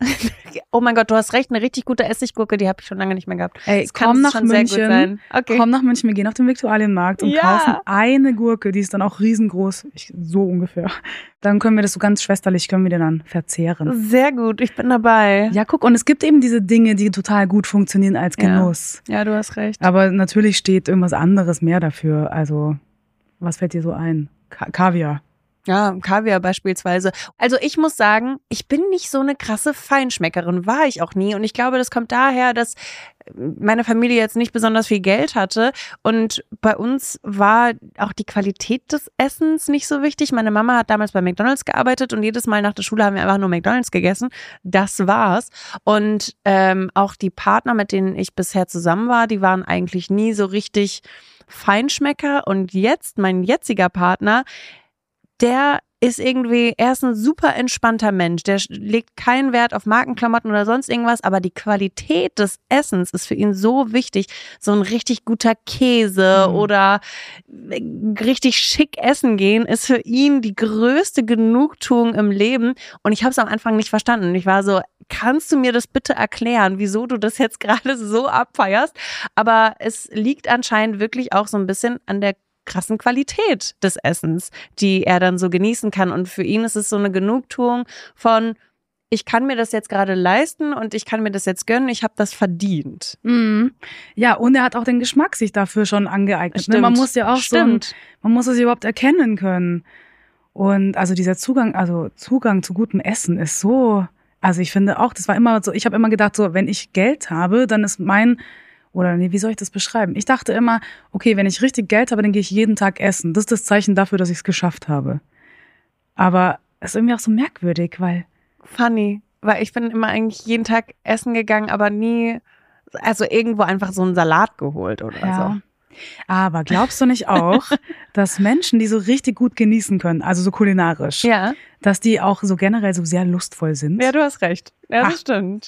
Oh mein Gott, du hast recht, eine richtig gute Essiggurke, die habe ich schon lange nicht mehr gehabt. Ey, das kann schon sehr gut sein. Okay. Komm nach München, wir gehen auf den Viktualienmarkt und kaufen eine Gurke, die ist dann auch riesengroß, so ungefähr. Dann können wir das so ganz schwesterlich, können wir den dann verzehren. Sehr gut, ich bin dabei. Ja, guck, und es gibt eben diese Dinge, die total gut funktionieren als Genuss. Ja, du hast recht. Aber natürlich steht irgendwas anderes mehr dafür. Also, was fällt dir so ein? Kaviar. Ja, Kaviar beispielsweise. Also ich muss sagen, ich bin nicht so eine krasse Feinschmeckerin, war ich auch nie. Und ich glaube, das kommt daher, dass meine Familie jetzt nicht besonders viel Geld hatte. Und bei uns war auch die Qualität des Essens nicht so wichtig. Meine Mama hat damals bei McDonald's gearbeitet und jedes Mal nach der Schule haben wir einfach nur McDonald's gegessen. Das war's. Und auch die Partner, mit denen ich bisher zusammen war, die waren eigentlich nie so richtig Feinschmecker. Und jetzt, mein jetziger Partner, der ist er ist ein super entspannter Mensch, der legt keinen Wert auf Markenklamotten oder sonst irgendwas, aber die Qualität des Essens ist für ihn so wichtig, so ein richtig guter Käse oder richtig schick essen gehen ist für ihn die größte Genugtuung im Leben und ich habe es am Anfang nicht verstanden. Ich war so, kannst du mir das bitte erklären, wieso du das jetzt gerade so abfeierst? Aber es liegt anscheinend wirklich auch so ein bisschen an der krassen Qualität des Essens, die er dann so genießen kann. Und für ihn ist es so eine Genugtuung von, ich kann mir das jetzt gerade leisten und ich kann mir das jetzt gönnen, ich habe das verdient. Mhm. Ja, und er hat auch den Geschmack sich dafür schon angeeignet. Stimmt. Ne? Man muss ja auch man muss es überhaupt erkennen können. Und also dieser Zugang zu gutem Essen ist so, also ich finde auch, das war immer so, ich habe immer gedacht, so, wenn ich Geld habe, dann ist wie soll ich das beschreiben? Ich dachte immer, okay, wenn ich richtig Geld habe, dann gehe ich jeden Tag essen. Das ist das Zeichen dafür, dass ich es geschafft habe. Aber es ist irgendwie auch so merkwürdig, weil... Funny, weil ich bin immer eigentlich jeden Tag essen gegangen, aber nie, also irgendwo einfach so einen Salat geholt oder so. Aber glaubst du nicht auch, dass Menschen, die so richtig gut genießen können, also so kulinarisch, dass die auch so generell so sehr lustvoll sind? Ja, du hast recht. Ja, das stimmt.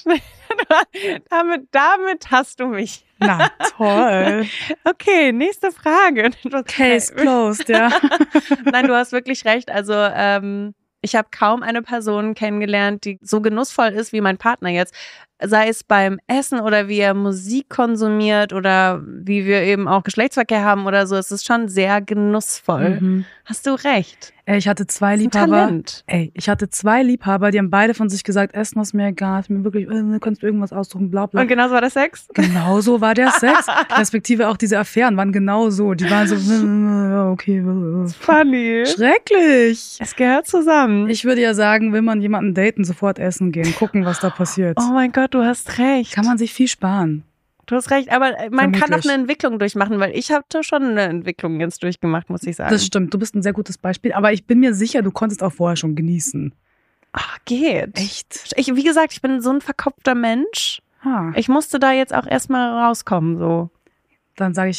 damit hast du mich. Na, toll. Okay, nächste Frage. Case closed, ja. Nein, du hast wirklich recht. Also, ich habe kaum eine Person kennengelernt, die so genussvoll ist wie mein Partner jetzt. Sei es beim Essen oder wie er Musik konsumiert oder wie wir eben auch Geschlechtsverkehr haben oder so. Es ist schon sehr genussvoll. Mhm. Hast du recht. Ich hatte zwei Liebhaber. Ich hatte zwei Liebhaber, die haben beide von sich gesagt, Essen ist mir egal, ist mir wirklich, kannst du irgendwas aussuchen, bla bla. Und genauso war der Sex? Genauso war der Sex. Respektive auch diese Affären waren genau so. Die waren so, okay. Funny. Schrecklich. Es gehört zusammen. Ich würde ja sagen, will man jemanden daten, sofort essen gehen, gucken, was da passiert. Oh mein Gott, du hast recht. Kann man sich viel sparen. Du hast recht, aber man kann auch eine Entwicklung durchmachen, weil ich habe schon eine Entwicklung jetzt durchgemacht, muss ich sagen. Das stimmt, du bist ein sehr gutes Beispiel, aber ich bin mir sicher, du konntest auch vorher schon genießen. Ach, geht. Echt? Wie gesagt, ich bin so ein verkopfter Mensch. Ich musste da jetzt auch erstmal rauskommen, so. Dann sage ich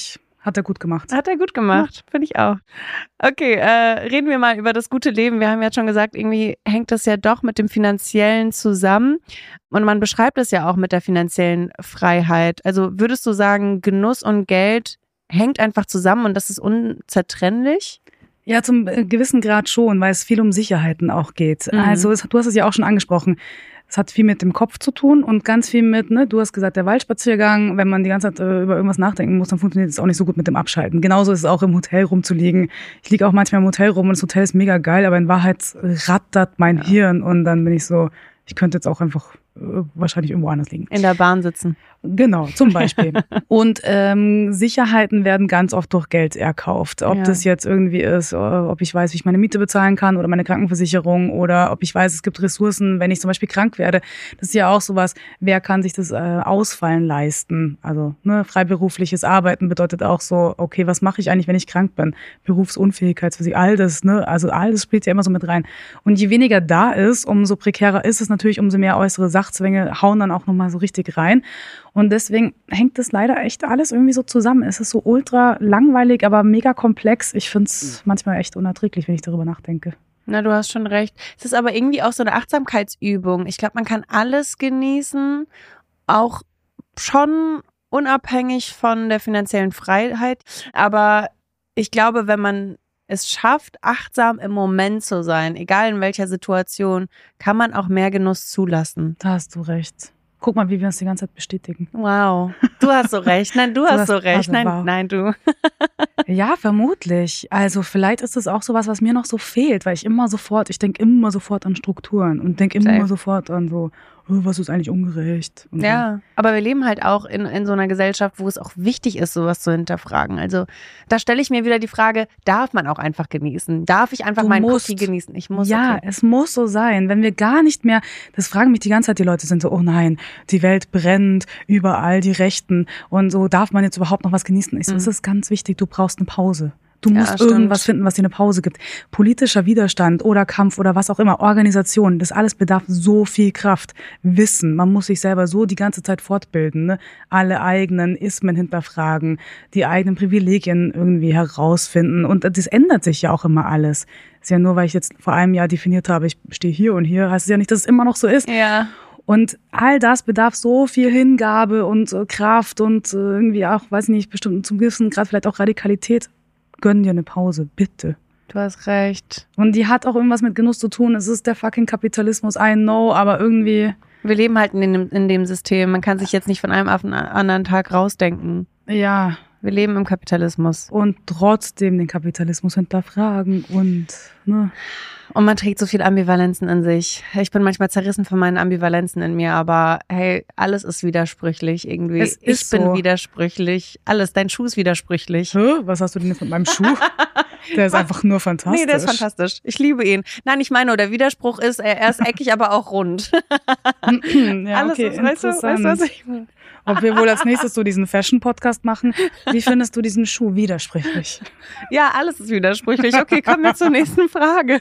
Hat er gut gemacht. Hat er gut gemacht, finde ich auch. Okay, reden wir mal über das gute Leben. Wir haben ja schon gesagt, irgendwie hängt das ja doch mit dem Finanziellen zusammen. Und man beschreibt es ja auch mit der finanziellen Freiheit. Also würdest du sagen, Genuss und Geld hängt einfach zusammen und das ist unzertrennlich? Ja, zum gewissen Grad schon, weil es viel um Sicherheiten auch geht. Also du hast es ja auch schon angesprochen. Es hat viel mit dem Kopf zu tun und ganz viel mit, du hast gesagt, der Waldspaziergang, wenn man die ganze Zeit über irgendwas nachdenken muss, dann funktioniert es auch nicht so gut mit dem Abschalten. Genauso ist es auch im Hotel rumzuliegen. Ich liege auch manchmal im Hotel rum und das Hotel ist mega geil, aber in Wahrheit rattert mein Hirn und dann bin ich so, ich könnte jetzt auch einfach wahrscheinlich irgendwo anders liegen. In der Bahn sitzen. Genau, zum Beispiel. Und Sicherheiten werden ganz oft durch Geld erkauft. Ob das jetzt irgendwie ist, ob ich weiß, wie ich meine Miete bezahlen kann oder meine Krankenversicherung oder ob ich weiß, es gibt Ressourcen, wenn ich zum Beispiel krank werde. Das ist ja auch sowas, wer kann sich das Ausfallen leisten? Also freiberufliches Arbeiten bedeutet auch so, okay, was mache ich eigentlich, wenn ich krank bin? Berufsunfähigkeitsversicherung, all das, also all das spielt ja immer so mit rein. Und je weniger da ist, umso prekärer ist es natürlich, umso mehr äußere Sachzwänge hauen dann auch nochmal so richtig rein. Und deswegen hängt das leider echt alles irgendwie so zusammen. Es ist so ultra langweilig, aber mega komplex. Ich finde es manchmal echt unerträglich, wenn ich darüber nachdenke. Na, du hast schon recht. Es ist aber irgendwie auch so eine Achtsamkeitsübung. Ich glaube, man kann alles genießen, auch schon unabhängig von der finanziellen Freiheit. Aber ich glaube, wenn man es schafft, achtsam im Moment zu sein, egal in welcher Situation, kann man auch mehr Genuss zulassen. Da hast du recht. Guck mal, wie wir uns die ganze Zeit bestätigen. Wow, du hast so recht. Nein, du hast so recht. Nein, du. Ja, vermutlich. Also vielleicht ist es auch sowas, was mir noch so fehlt, weil ich denke immer sofort an Strukturen und denke immer sofort an so, was ist eigentlich ungerecht? Und ja, aber wir leben halt auch in so einer Gesellschaft, wo es auch wichtig ist, sowas zu hinterfragen. Also da stelle ich mir wieder die Frage, darf man auch einfach genießen? Darf ich einfach meinen Cookie genießen? Ich muss. Ja, okay. Es muss so sein. Wenn wir gar nicht mehr, das fragen mich die ganze Zeit, die Leute sind so, oh nein, die Welt brennt, überall die Rechten und so, darf man jetzt überhaupt noch was genießen? Ich so, es ist ganz wichtig, du brauchst eine Pause. Du musst irgendwas finden, was dir eine Pause gibt. Politischer Widerstand oder Kampf oder was auch immer, Organisation, das alles bedarf so viel Kraft. Wissen, man muss sich selber so die ganze Zeit fortbilden, ne? Alle eigenen Ismen hinterfragen, die eigenen Privilegien irgendwie herausfinden. Und das ändert sich ja auch immer alles. Ist ja nur, weil ich jetzt vor einem Jahr definiert habe, ich stehe hier und hier, heißt es ja nicht, dass es immer noch so ist. Ja. Und all das bedarf so viel Hingabe und Kraft und irgendwie auch, weiß nicht, bestimmt zum gewissen Grad vielleicht auch Radikalität. Gönn dir eine Pause, bitte. Du hast recht. Und die hat auch irgendwas mit Genuss zu tun. Es ist der fucking Kapitalismus, I know, aber irgendwie... Wir leben halt in dem System. Man kann sich jetzt nicht von einem auf den anderen Tag rausdenken. Ja. Wir leben im Kapitalismus. Und trotzdem den Kapitalismus hinterfragen und... Und man trägt so viel Ambivalenzen in sich. Ich bin manchmal zerrissen von meinen Ambivalenzen in mir, aber hey, alles ist widersprüchlich irgendwie. Ich bin widersprüchlich. Alles, dein Schuh ist widersprüchlich. Was hast du denn jetzt mit meinem Schuh? Der ist einfach nur fantastisch. Nee, der ist fantastisch. Ich liebe ihn. Nein, ich meine, der Widerspruch ist, er ist eckig, aber auch rund. Ja, alles okay, ist, weißt du, was ich meine? Ob wir wohl als nächstes so diesen Fashion-Podcast machen. Wie findest du diesen Schuh widersprüchlich? Ja, alles ist widersprüchlich. Okay, kommen wir zur nächsten Frage.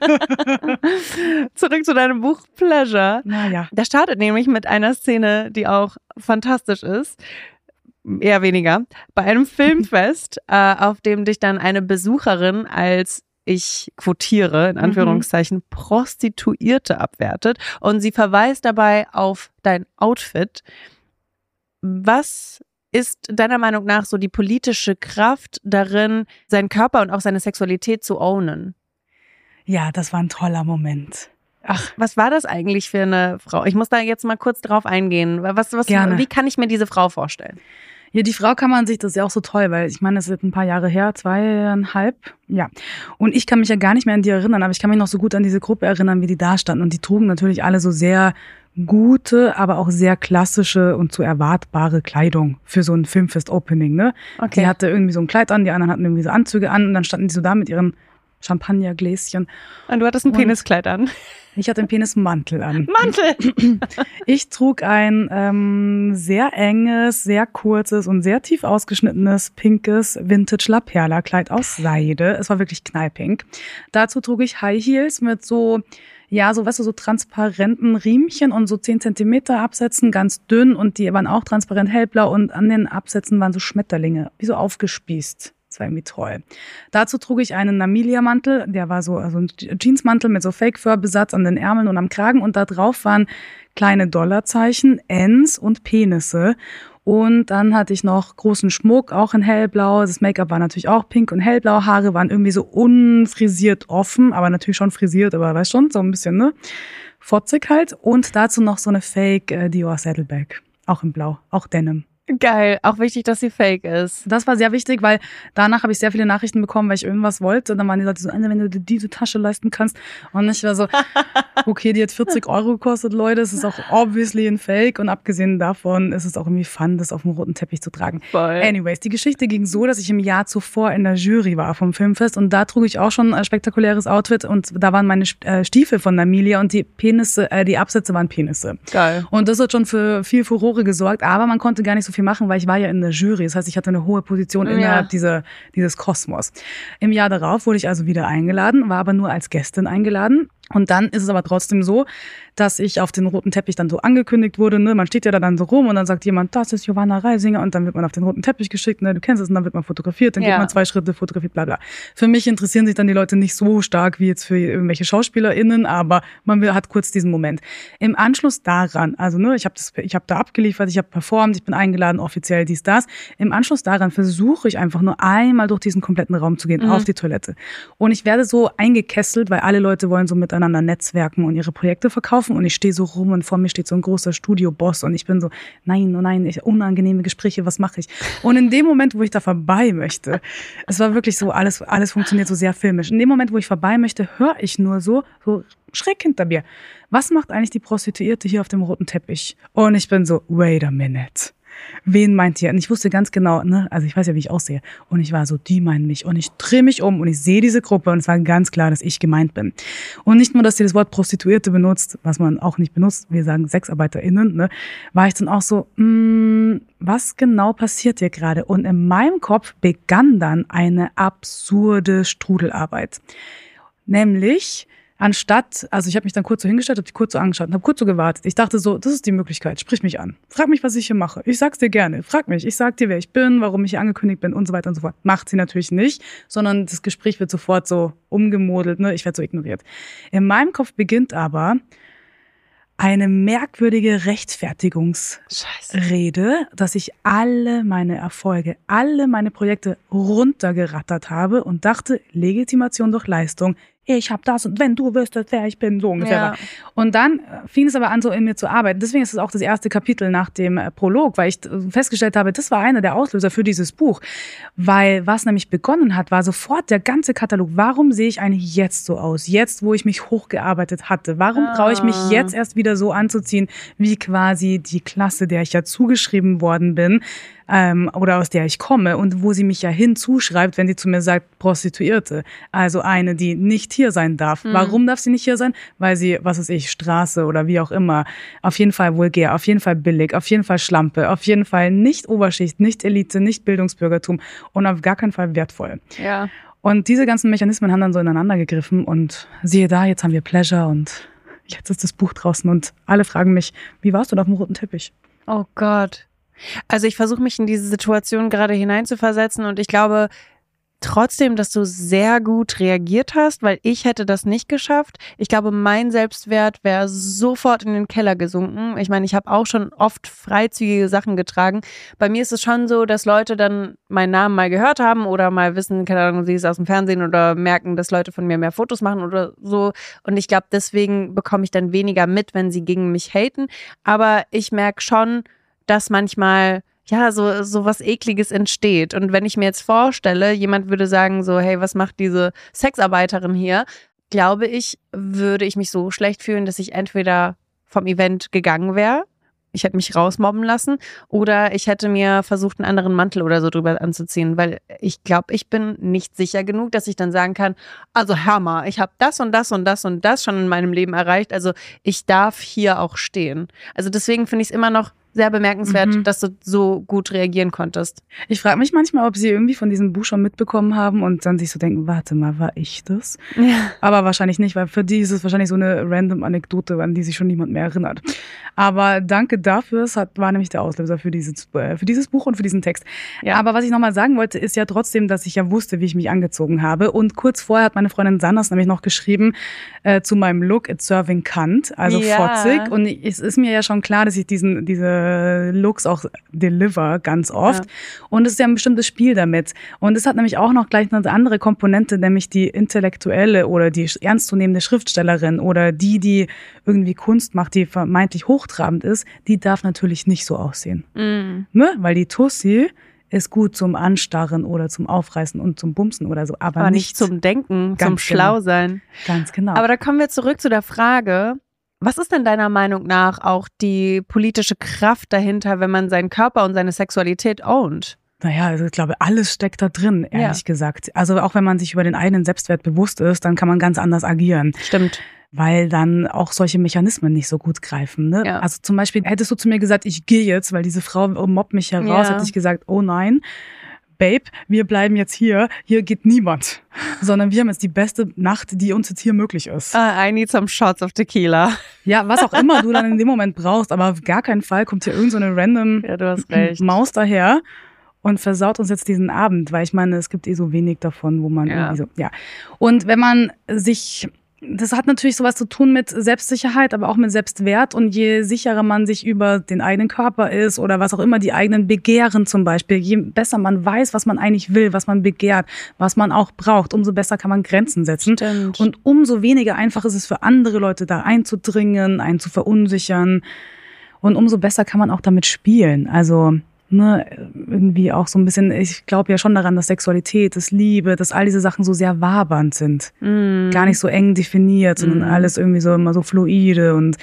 Zurück zu deinem Buch Pleasure. Naja. Der startet nämlich mit einer Szene, die auch fantastisch ist. Eher weniger. Bei einem Filmfest, auf dem dich dann eine Besucherin als ich quotiere, in Anführungszeichen, Prostituierte abwertet. Und sie verweist dabei auf dein Outfit. Was ist deiner Meinung nach so die politische Kraft darin, seinen Körper und auch seine Sexualität zu ownen? Ja, das war ein toller Moment. Ach, was war das eigentlich für eine Frau? Ich muss da jetzt mal kurz drauf eingehen. Gerne. Wie kann ich mir diese Frau vorstellen? Ja, die Frau kann man sich, das ist ja auch so toll, weil ich meine, das ist jetzt ein paar Jahre her, 2,5, ja. Und ich kann mich ja gar nicht mehr an die erinnern, aber ich kann mich noch so gut an diese Gruppe erinnern, wie die da standen. Und die trugen natürlich alle so sehr gute, aber auch sehr klassische und zu erwartbare Kleidung für so ein Filmfest-Opening, ne? Okay. Die hatte irgendwie so ein Kleid an, die anderen hatten irgendwie so Anzüge an und dann standen die so da mit ihren Champagnergläschen. Und du hattest ein Peniskleid an. Ich hatte einen Penismantel an. Mantel! Ich trug ein sehr enges, sehr kurzes und sehr tief ausgeschnittenes, pinkes Vintage-La-Perla-Kleid aus Seide. Es war wirklich knallpink. Dazu trug ich High Heels mit so, ja, so, weißt du, so transparenten Riemchen und so 10 Zentimeter Absätzen, ganz dünn und die waren auch transparent hellblau und an den Absätzen waren so Schmetterlinge, wie so aufgespießt. Das war irgendwie toll. Dazu trug ich einen Namilia-Mantel, der war so also ein Jeansmantel mit so Fake-Fur-Besatz an den Ärmeln und am Kragen und da drauf waren kleine Dollarzeichen, Ns und Penisse. Und dann hatte ich noch großen Schmuck, auch in hellblau. Das Make-up war natürlich auch pink und hellblau. Haare waren irgendwie so unfrisiert offen, aber natürlich schon frisiert, aber weißt schon, so ein bisschen, ne? Fotzig halt. Und dazu noch so eine Fake Dior Saddlebag, auch in blau, auch Denim. Geil, auch wichtig, dass sie fake ist. Das war sehr wichtig, weil danach habe ich sehr viele Nachrichten bekommen, weil ich irgendwas wollte. Und dann waren die Leute so, wenn du dir diese Tasche leisten kannst. Und ich war so, okay, die hat 40 Euro gekostet, Leute. Es ist auch obviously ein Fake. Und abgesehen davon ist es auch irgendwie fun, das auf dem roten Teppich zu tragen. Voll. Anyways, die Geschichte ging so, dass ich im Jahr zuvor in der Jury war vom Filmfest. Und da trug ich auch schon ein spektakuläres Outfit. Und da waren meine Stiefel von Namilia und die Penisse, die Absätze waren Penisse. Geil. Und das hat schon für viel Furore gesorgt. Aber man konnte gar nicht so viel machen, weil ich war ja in der Jury. Das heißt, ich hatte eine hohe Position innerhalb dieses Kosmos. Im Jahr darauf wurde ich also wieder eingeladen, war aber nur als Gästin eingeladen. Und dann ist es aber trotzdem so, dass ich auf den roten Teppich dann so angekündigt wurde, ne, man steht ja da dann so rum und dann sagt jemand, das ist Giovanna Reisinger und dann wird man auf den roten Teppich geschickt, ne, du kennst es und dann wird man fotografiert, dann geht man 2 Schritte, fotografiert, bla bla. Für mich interessieren sich dann die Leute nicht so stark wie jetzt für irgendwelche SchauspielerInnen, aber hat kurz diesen Moment. Im Anschluss daran, also ne, ich habe da abgeliefert, ich habe performt, ich bin eingeladen, offiziell dies, das. Im Anschluss daran versuche ich einfach nur einmal durch diesen kompletten Raum zu gehen, auf die Toilette. Und ich werde so eingekesselt, weil alle Leute wollen so miteinander netzwerken und ihre Projekte verkaufen und ich stehe so rum und vor mir steht so ein großer Studioboss und ich bin so, nein, oh nein, unangenehme Gespräche, was mache ich? Und in dem Moment, wo ich da vorbei möchte, es war wirklich so, alles funktioniert so sehr filmisch. In dem Moment, wo ich vorbei möchte, höre ich nur so schräg hinter mir, was macht eigentlich die Prostituierte hier auf dem roten Teppich? Und ich bin so, wait a minute. Wen meint ihr? Und ich wusste ganz genau, ne, also ich weiß ja, wie ich aussehe. Und ich war so, die meinen mich. Und ich drehe mich um und ich sehe diese Gruppe und es war ganz klar, dass ich gemeint bin. Und nicht nur, dass sie das Wort Prostituierte benutzt, was man auch nicht benutzt, wir sagen SexarbeiterInnen, ne, war ich dann auch so, was genau passiert hier gerade? Und in meinem Kopf begann dann eine absurde Strudelarbeit. Nämlich, also ich habe mich dann kurz so hingestellt, habe die kurz so angeschaut und habe kurz so gewartet. Ich dachte so, das ist die Möglichkeit, sprich mich an. Frag mich, was ich hier mache. Ich sag's dir gerne. Frag mich. Ich sag dir, wer ich bin, warum ich hier angekündigt bin und so weiter und so fort. Macht sie natürlich nicht, sondern das Gespräch wird sofort so umgemodelt, ne? Ich werde so ignoriert. In meinem Kopf beginnt aber eine merkwürdige Rechtfertigungsrede, dass ich alle meine Erfolge, alle meine Projekte runtergerattert habe und dachte, Legitimation durch Leistung. Ich habe das und wenn du wüsstest, wer ich bin, so ungefähr. Ja. Und dann fing es aber an, so in mir zu arbeiten. Deswegen ist es auch das erste Kapitel nach dem Prolog, weil ich festgestellt habe, das war einer der Auslöser für dieses Buch. Weil was nämlich begonnen hat, war sofort der ganze Katalog. Warum sehe ich eigentlich jetzt so aus? Jetzt, wo ich mich hochgearbeitet hatte. Warum brauche ich mich jetzt erst wieder so anzuziehen, wie quasi die Klasse, der ich ja zugeschrieben worden bin, oder aus der ich komme und wo sie mich ja hinzuschreibt, wenn sie zu mir sagt, Prostituierte. Also eine, die nicht hier sein darf. Warum darf sie nicht hier sein? Weil sie, was weiß ich, Straße oder wie auch immer, auf jeden Fall vulgär, auf jeden Fall billig, auf jeden Fall Schlampe, auf jeden Fall nicht Oberschicht, nicht Elite, nicht Bildungsbürgertum und auf gar keinen Fall wertvoll. Ja. Und diese ganzen Mechanismen haben dann so ineinander gegriffen und siehe da, jetzt haben wir Pleasure und jetzt ist das Buch draußen und alle fragen mich, wie warst du da auf dem roten Teppich? Oh Gott. Also ich versuche mich in diese Situation gerade hineinzuversetzen und ich glaube trotzdem, dass du sehr gut reagiert hast, weil ich hätte das nicht geschafft. Ich glaube, mein Selbstwert wäre sofort in den Keller gesunken. Ich meine, ich habe auch schon oft freizügige Sachen getragen. Bei mir ist es schon so, dass Leute dann meinen Namen mal gehört haben oder mal wissen, keine Ahnung, sie ist aus dem Fernsehen oder merken, dass Leute von mir mehr Fotos machen oder so. Und ich glaube, deswegen bekomme ich dann weniger mit, wenn sie gegen mich haten. Aber ich merke schon, dass manchmal ja so was Ekliges entsteht. Und wenn ich mir jetzt vorstelle, jemand würde sagen so, hey, was macht diese Sexarbeiterin hier? Glaube ich, würde ich mich so schlecht fühlen, dass ich entweder vom Event gegangen wäre, ich hätte mich rausmobben lassen oder ich hätte mir versucht, einen anderen Mantel oder so drüber anzuziehen, weil ich glaube, ich bin nicht sicher genug, dass ich dann sagen kann, also Hammer, ich habe das und das und das und das schon in meinem Leben erreicht, also ich darf hier auch stehen. Also deswegen finde ich es immer noch sehr bemerkenswert, dass du so gut reagieren konntest. Ich frage mich manchmal, ob sie irgendwie von diesem Buch schon mitbekommen haben und dann sich so denken, warte mal, war ich das? Ja. Aber wahrscheinlich nicht, weil für die ist es wahrscheinlich so eine random Anekdote, an die sich schon niemand mehr erinnert. Aber danke dafür, es war nämlich der Auslöser für dieses Buch und für diesen Text. Ja. Aber was ich nochmal sagen wollte, ist ja trotzdem, dass ich ja wusste, wie ich mich angezogen habe. Und kurz vorher hat meine Freundin Sanders nämlich noch geschrieben zu meinem Look, it's serving Kant, also fotzig. Und es ist mir ja schon klar, dass ich diese Looks auch deliver ganz oft. Ja. Und es ist ja ein bestimmtes Spiel damit. Und es hat nämlich auch noch gleich eine andere Komponente, nämlich die intellektuelle oder die ernstzunehmende Schriftstellerin oder die irgendwie Kunst macht, die vermeintlich hochtrabend ist, die darf natürlich nicht so aussehen. Ne? Weil die Tussi ist gut zum Anstarren oder zum Aufreißen und zum Bumsen oder so, aber nicht zum Denken, zum Schlausein. Ganz genau. Aber da kommen wir zurück zu der Frage, was ist denn deiner Meinung nach auch die politische Kraft dahinter, wenn man seinen Körper und seine Sexualität ownt? Naja, also ich glaube, alles steckt da drin, ehrlich gesagt. Also auch wenn man sich über den eigenen Selbstwert bewusst ist, dann kann man ganz anders agieren. Stimmt. Weil dann auch solche Mechanismen nicht so gut greifen. Ne? Ja. Also zum Beispiel hättest du zu mir gesagt, ich gehe jetzt, weil diese Frau mobbt mich heraus, hätte ich gesagt, oh nein, Babe, wir bleiben jetzt hier geht niemand. Sondern wir haben jetzt die beste Nacht, die uns jetzt hier möglich ist. I need some shots of tequila. Ja, was auch immer du dann in dem Moment brauchst, aber auf gar keinen Fall kommt hier irgend so eine random du hast recht. Maus daher und versaut uns jetzt diesen Abend, weil ich meine, es gibt so wenig davon, wo man irgendwie so, Und wenn man das hat natürlich sowas zu tun mit Selbstsicherheit, aber auch mit Selbstwert. Und je sicherer man sich über den eigenen Körper ist oder was auch immer, die eigenen Begehren zum Beispiel, je besser man weiß, was man eigentlich will, was man begehrt, was man auch braucht, umso besser kann man Grenzen setzen. Stimmt. Und umso weniger einfach ist es für andere Leute, da einzudringen, einen zu verunsichern. Und umso besser kann man auch damit spielen. Also irgendwie auch so ein bisschen, ich glaube ja schon daran, dass Sexualität, dass Liebe, dass all diese Sachen so sehr wabernd sind. Gar nicht so eng definiert, sondern alles irgendwie so immer so fluide. Und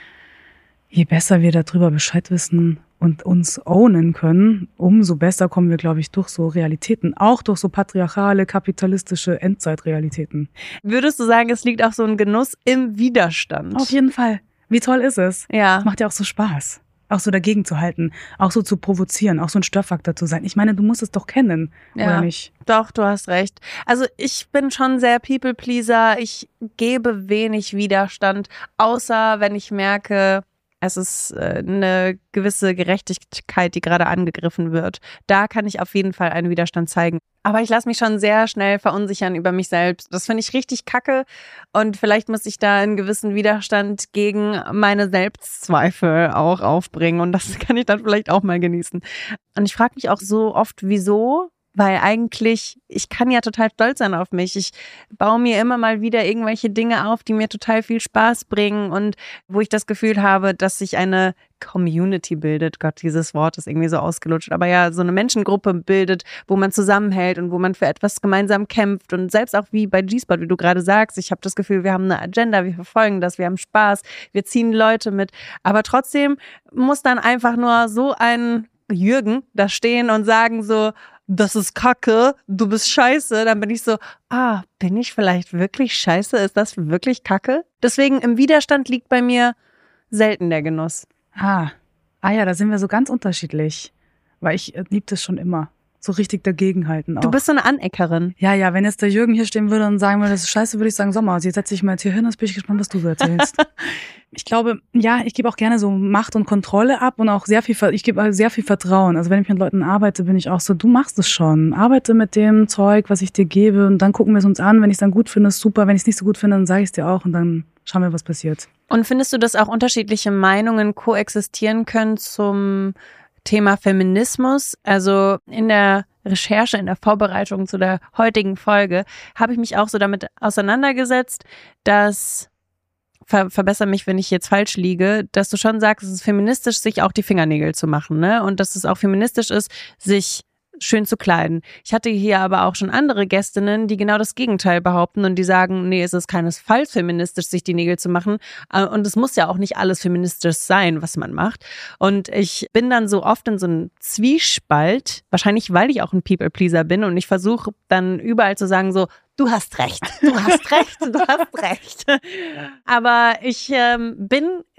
je besser wir darüber Bescheid wissen und uns ownen können, umso besser kommen wir, glaube ich, durch so Realitäten, auch durch so patriarchale, kapitalistische Endzeitrealitäten. Würdest du sagen, es liegt auch so ein Genuss im Widerstand? Auf jeden Fall. Wie toll ist es? Ja. Macht ja auch so Spaß. Auch so dagegen zu halten, auch so zu provozieren, auch so ein Störfaktor zu sein. Ich meine, du musst es doch kennen, oder nicht? Doch, du hast recht. Also ich bin schon sehr People-Pleaser. Ich gebe wenig Widerstand, außer wenn ich merke, es ist eine gewisse Gerechtigkeit, die gerade angegriffen wird. Da kann ich auf jeden Fall einen Widerstand zeigen. Aber ich lasse mich schon sehr schnell verunsichern über mich selbst. Das finde ich richtig kacke. Und vielleicht muss ich da einen gewissen Widerstand gegen meine Selbstzweifel auch aufbringen. Und das kann ich dann vielleicht auch mal genießen. Und ich frage mich auch so oft, wieso? Weil eigentlich, ich kann ja total stolz sein auf mich. Ich baue mir immer mal wieder irgendwelche Dinge auf, die mir total viel Spaß bringen und wo ich das Gefühl habe, dass sich eine Community bildet. Gott, dieses Wort ist irgendwie so ausgelutscht. Aber ja, so eine Menschengruppe bildet, wo man zusammenhält und wo man für etwas gemeinsam kämpft. Und selbst auch wie bei G-Spot, wie du gerade sagst, ich habe das Gefühl, wir haben eine Agenda, wir verfolgen das, wir haben Spaß, wir ziehen Leute mit. Aber trotzdem muss dann einfach nur so ein Jürgen da stehen und sagen so, das ist Kacke, du bist scheiße, dann bin ich so, bin ich vielleicht wirklich scheiße? Ist das wirklich Kacke? Deswegen im Widerstand liegt bei mir selten der Genuss. Ja, da sind wir so ganz unterschiedlich, weil ich liebe das schon immer. So richtig dagegenhalten auch. Du bist so eine Aneckerin. Ja, wenn jetzt der Jürgen hier stehen würde und sagen würde, das ist scheiße, würde ich sagen, Sommer, jetzt setze ich mal jetzt hier hin, jetzt bin ich gespannt, was du so erzählst. Ich glaube, ich gebe auch gerne so Macht und Kontrolle ab und auch ich gebe sehr viel Vertrauen. Also wenn ich mit Leuten arbeite, bin ich auch so, du machst es schon. Arbeite mit dem Zeug, was ich dir gebe und dann gucken wir es uns an. Wenn ich es dann gut finde, ist super. Wenn ich es nicht so gut finde, dann sage ich es dir auch und dann schauen wir, was passiert. Und findest du, dass auch unterschiedliche Meinungen koexistieren können zum Thema Feminismus? Also in der Recherche, in der Vorbereitung zu der heutigen Folge habe ich mich auch so damit auseinandergesetzt, dass, verbessere mich, wenn ich jetzt falsch liege, dass du schon sagst, es ist feministisch, sich auch die Fingernägel zu machen, ne? Und dass es auch feministisch ist, sich schön zu kleiden. Ich hatte hier aber auch schon andere Gästinnen, die genau das Gegenteil behaupten und die sagen, nee, es ist keinesfalls feministisch, sich die Nägel zu machen und es muss ja auch nicht alles feministisch sein, was man macht. Und ich bin dann so oft in so einem Zwiespalt, wahrscheinlich weil ich auch ein People-Pleaser bin und ich versuche dann überall zu sagen so, du hast recht, du hast recht, du hast recht. Aber ich bin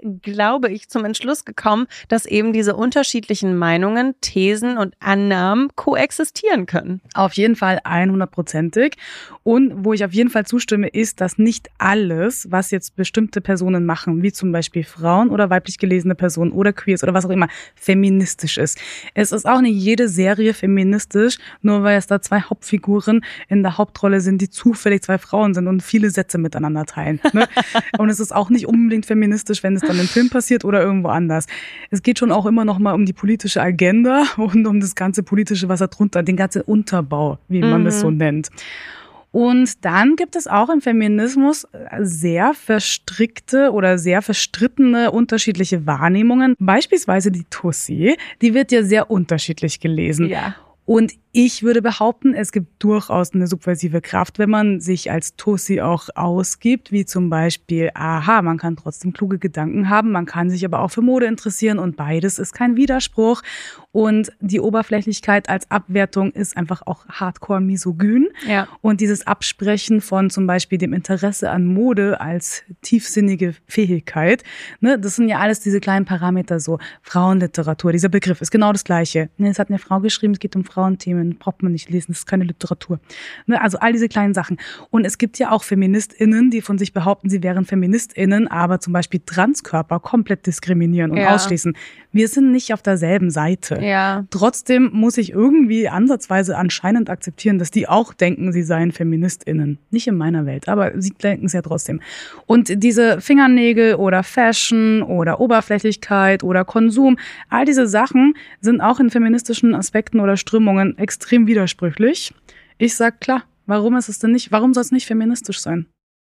glaube ich, zum Entschluss gekommen, dass eben diese unterschiedlichen Meinungen, Thesen und Annahmen koexistieren können. Auf jeden Fall 100%ig. Und wo ich auf jeden Fall zustimme, ist, dass nicht alles, was jetzt bestimmte Personen machen, wie zum Beispiel Frauen oder weiblich gelesene Personen oder Queers oder was auch immer, feministisch ist. Es ist auch nicht jede Serie feministisch, nur weil es da 2 Hauptfiguren in der Hauptrolle sind, die zufällig 2 Frauen sind und viele Sätze miteinander teilen. Ne? Und es ist auch nicht unbedingt feministisch, wenn es dann im Film passiert oder irgendwo anders. Es geht schon auch immer noch mal um die politische Agenda und um das ganze Politische, was da drunter, den ganzen Unterbau, wie man das so nennt. Und dann gibt es auch im Feminismus sehr verstrickte oder sehr verstrittene unterschiedliche Wahrnehmungen. Beispielsweise die Tussi, die wird ja sehr unterschiedlich gelesen. Ja. Und ich würde behaupten, es gibt durchaus eine subversive Kraft, wenn man sich als Tussi auch ausgibt, wie zum Beispiel, man kann trotzdem kluge Gedanken haben, man kann sich aber auch für Mode interessieren und beides ist kein Widerspruch. Und die Oberflächlichkeit als Abwertung ist einfach auch hardcore misogyn. Ja. Und dieses Absprechen von zum Beispiel dem Interesse an Mode als tiefsinnige Fähigkeit, ne, das sind ja alles diese kleinen Parameter, so Frauenliteratur, dieser Begriff ist genau das Gleiche. Es hat eine Frau geschrieben, es geht um Frauenthemen, braucht man nicht lesen, das ist keine Literatur. Ne, also all diese kleinen Sachen. Und es gibt ja auch FeministInnen, die von sich behaupten, sie wären FeministInnen, aber zum Beispiel Transkörper komplett diskriminieren und ausschließen. Wir sind nicht auf derselben Seite. Ja. Trotzdem muss ich irgendwie ansatzweise anscheinend akzeptieren, dass die auch denken, sie seien FeministInnen. Nicht in meiner Welt, aber sie denken es ja trotzdem. Und diese Fingernägel oder Fashion oder Oberflächlichkeit oder Konsum, all diese Sachen sind auch in feministischen Aspekten oder Strömungen extrem widersprüchlich. Ich sag klar, warum ist es denn nicht? Warum soll es nicht feministisch sein?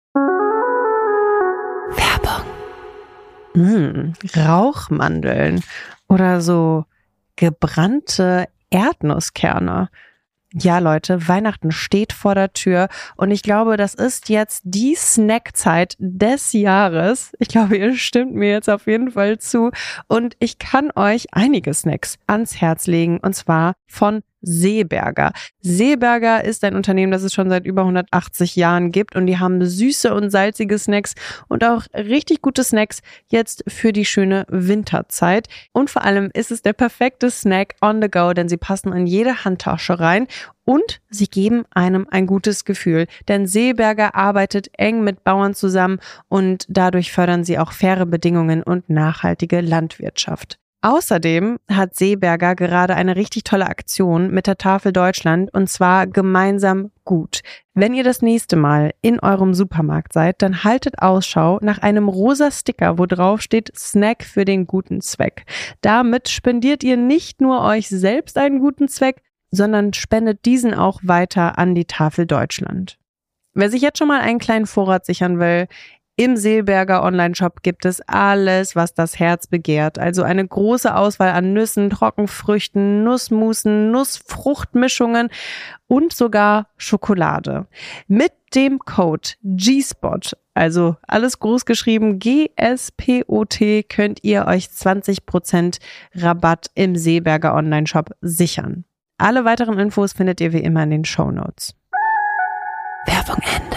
Rauchmandeln oder so gebrannte Erdnusskerne. Ja, Leute, Weihnachten steht vor der Tür und ich glaube, das ist jetzt die Snackzeit des Jahres. Ich glaube, ihr stimmt mir jetzt auf jeden Fall zu und ich kann euch einige Snacks ans Herz legen und zwar von Seeberger. Seeberger ist ein Unternehmen, das es schon seit über 180 Jahren gibt und die haben süße und salzige Snacks und auch richtig gute Snacks jetzt für die schöne Winterzeit. Und vor allem ist es der perfekte Snack on the go, denn sie passen in jede Handtasche rein und sie geben einem ein gutes Gefühl, denn Seeberger arbeitet eng mit Bauern zusammen und dadurch fördern sie auch faire Bedingungen und nachhaltige Landwirtschaft. Außerdem hat Seeberger gerade eine richtig tolle Aktion mit der Tafel Deutschland und zwar gemeinsam gut. Wenn ihr das nächste Mal in eurem Supermarkt seid, dann haltet Ausschau nach einem rosa Sticker, wo drauf steht Snack für den guten Zweck. Damit spendiert ihr nicht nur euch selbst einen guten Zweck, sondern spendet diesen auch weiter an die Tafel Deutschland. Wer sich jetzt schon mal einen kleinen Vorrat sichern will, im Seeberger Online-Shop gibt es alles, was das Herz begehrt. Also eine große Auswahl an Nüssen, Trockenfrüchten, Nussmusen, Nussfruchtmischungen und sogar Schokolade. Mit dem Code GSPOT, also alles groß geschrieben, GSPOT, könnt ihr euch 20% Rabatt im Seeberger Online-Shop sichern. Alle weiteren Infos findet ihr wie immer in den Shownotes. Werbung Ende.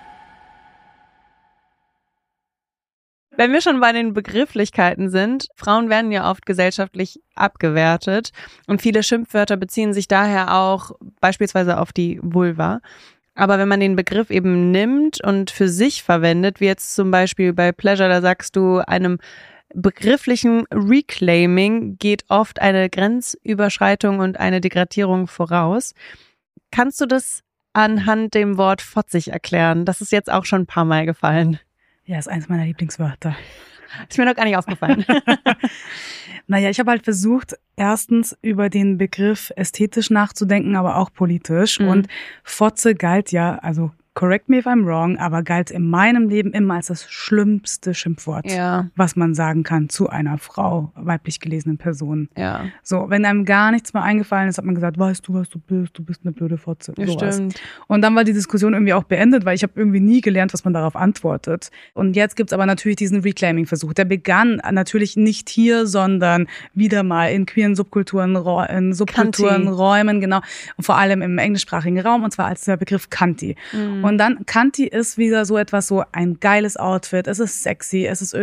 Wenn wir schon bei den Begrifflichkeiten sind, Frauen werden ja oft gesellschaftlich abgewertet und viele Schimpfwörter beziehen sich daher auch beispielsweise auf die Vulva. Aber wenn man den Begriff eben nimmt und für sich verwendet, wie jetzt zum Beispiel bei Pleasure, da sagst du, einem begrifflichen Reclaiming geht oft eine Grenzüberschreitung und eine Degradierung voraus. Kannst du das anhand dem Wort fotzig erklären? Das ist jetzt auch schon ein paar Mal gefallen. Ja, ist eines meiner Lieblingswörter. Ist mir noch gar nicht aufgefallen. Naja, ich habe halt versucht, erstens über den Begriff ästhetisch nachzudenken, aber auch politisch. Und Fotze galt ja, also correct me if I'm wrong, aber galt in meinem Leben immer als das schlimmste Schimpfwort, was man sagen kann zu einer Frau, weiblich gelesenen Person. Ja. So, wenn einem gar nichts mehr eingefallen ist, hat man gesagt, weißt du, was du bist eine blöde Fotze. Ja, stimmt. Und dann war die Diskussion irgendwie auch beendet, weil ich habe irgendwie nie gelernt, was man darauf antwortet. Und jetzt gibt's aber natürlich diesen Reclaiming-Versuch. Der begann natürlich nicht hier, sondern wieder mal in queeren Subkulturen, Räumen, genau. Und vor allem im englischsprachigen Raum, und zwar als der Begriff Kanti. Und Und dann Kanti ist wieder so etwas, so ein geiles Outfit, es ist sexy, es ist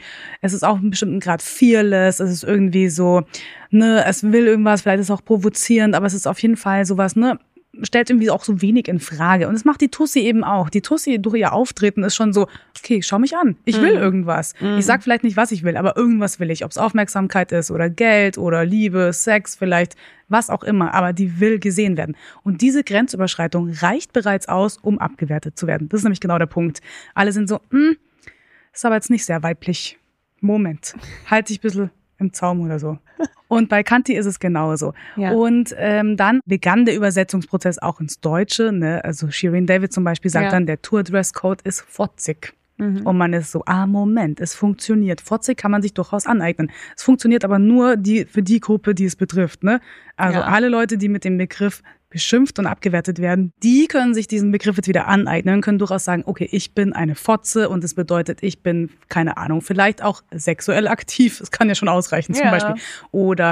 auch in bestimmten Grad fearless, es ist irgendwie so, ne, es will irgendwas, vielleicht ist es auch provozierend, aber es ist auf jeden Fall sowas, ne, stellt irgendwie auch so wenig in Frage. Und das macht die Tussi eben auch. Die Tussi durch ihr Auftreten ist schon so, okay, schau mich an. Ich will irgendwas. Ich sag vielleicht nicht, was ich will, aber irgendwas will ich. Ob es Aufmerksamkeit ist oder Geld oder Liebe, Sex vielleicht, was auch immer. Aber die will gesehen werden. Und diese Grenzüberschreitung reicht bereits aus, um abgewertet zu werden. Das ist nämlich genau der Punkt. Alle sind so, ist aber jetzt nicht sehr weiblich. Moment, halt dich ein bisschen im Zaum oder so. Und bei Kanti ist es genauso. Ja. Und dann begann der Übersetzungsprozess auch ins Deutsche. Ne? Also Shirin David zum Beispiel sagt dann, der Tour-Dresscode ist fotzig. Und man ist so, Moment, es funktioniert. Fotzig kann man sich durchaus aneignen. Es funktioniert aber nur für die Gruppe, die es betrifft. Ne? Also alle Leute, die mit dem Begriff beschimpft und abgewertet werden, die können sich diesen Begriff jetzt wieder aneignen, können durchaus sagen, okay, ich bin eine Fotze und das bedeutet, ich bin, keine Ahnung, vielleicht auch sexuell aktiv, das kann ja schon ausreichen zum Beispiel. Oder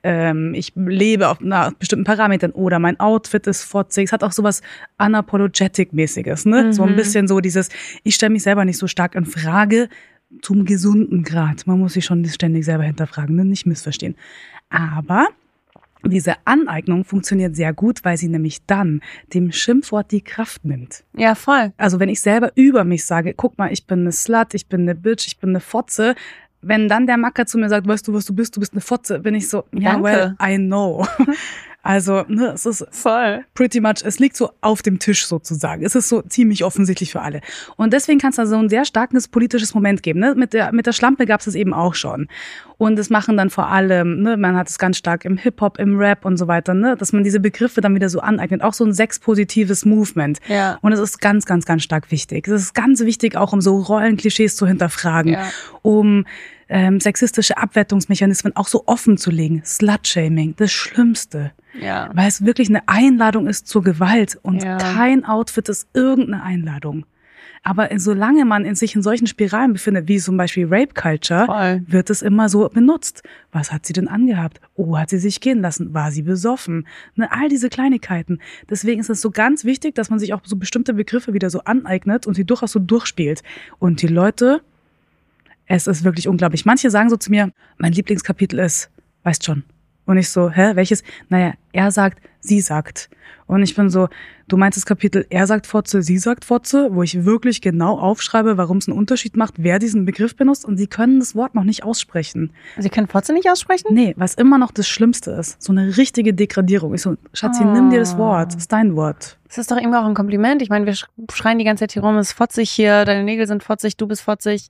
ich lebe auf nach bestimmten Parametern oder mein Outfit ist fotzig. Es hat auch sowas Unapologetic-mäßiges, ne? So ein bisschen so dieses, ich stelle mich selber nicht so stark in Frage, zum gesunden Grad. Man muss sich schon ständig selber hinterfragen, ne? Nicht missverstehen. Aber diese Aneignung funktioniert sehr gut, weil sie nämlich dann dem Schimpfwort die Kraft nimmt. Ja, voll. Also wenn ich selber über mich sage, guck mal, ich bin eine Slut, ich bin eine Bitch, ich bin eine Fotze, wenn dann der Macker zu mir sagt, weißt du, was du bist eine Fotze, bin ich so, ja, Danke. well, I know. Also, ne, es ist voll pretty much, es liegt so auf dem Tisch sozusagen. Es ist so ziemlich offensichtlich für alle. Und deswegen kann es da so ein sehr starkes politisches Moment geben. Ne? Mit der Schlampe gab es das eben auch schon. Und das machen dann vor allem, ne, man hat es ganz stark im Hip-Hop, im Rap und so weiter, ne, dass man diese Begriffe dann wieder so aneignet. Auch so ein sexpositives Movement. Ja. Und es ist ganz, ganz, ganz stark wichtig. Es ist ganz wichtig, auch um so Rollenklischees zu hinterfragen, um sexistische Abwertungsmechanismen auch so offen zu legen. Slut-Shaming, das Schlimmste. Ja. Weil es wirklich eine Einladung ist zur Gewalt und kein Outfit ist irgendeine Einladung. Aber solange man sich in solchen Spiralen befindet, wie zum Beispiel Rape Culture, wird es immer so benutzt. Was hat sie denn angehabt? Oh, hat sie sich gehen lassen? War sie besoffen? Ne, all diese Kleinigkeiten. Deswegen ist es so ganz wichtig, dass man sich auch so bestimmte Begriffe wieder so aneignet und sie durchaus so durchspielt. Und die Leute, es ist wirklich unglaublich. Manche sagen so zu mir, mein Lieblingskapitel ist, weißt schon. Und ich so, welches? Naja, er sagt, sie sagt. Und ich bin so, du meinst das Kapitel, er sagt Fotze, sie sagt Fotze, wo ich wirklich genau aufschreibe, warum es einen Unterschied macht, wer diesen Begriff benutzt. Und sie können das Wort noch nicht aussprechen. Sie können Fotze nicht aussprechen? Nee, was immer noch das Schlimmste ist. So eine richtige Degradierung. Ich so, Schatzi, nimm dir das Wort. Das ist dein Wort. Das ist doch irgendwie auch ein Kompliment. Ich meine, wir schreien die ganze Zeit hier rum, es ist fotzig hier, deine Nägel sind fotzig, du bist fotzig.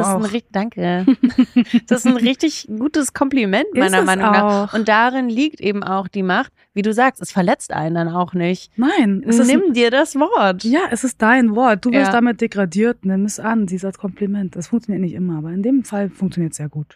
Danke. Das ist ein richtig gutes Kompliment, meiner Meinung nach. Und darin liegt eben auch die Macht, wie du sagst, es verletzt einen dann auch nicht. Nein. Nimm dir das Wort. Ja, es ist dein Wort. Du wirst damit degradiert, nimm es an, sieh es als Kompliment. Das funktioniert nicht immer, aber in dem Fall funktioniert es sehr gut.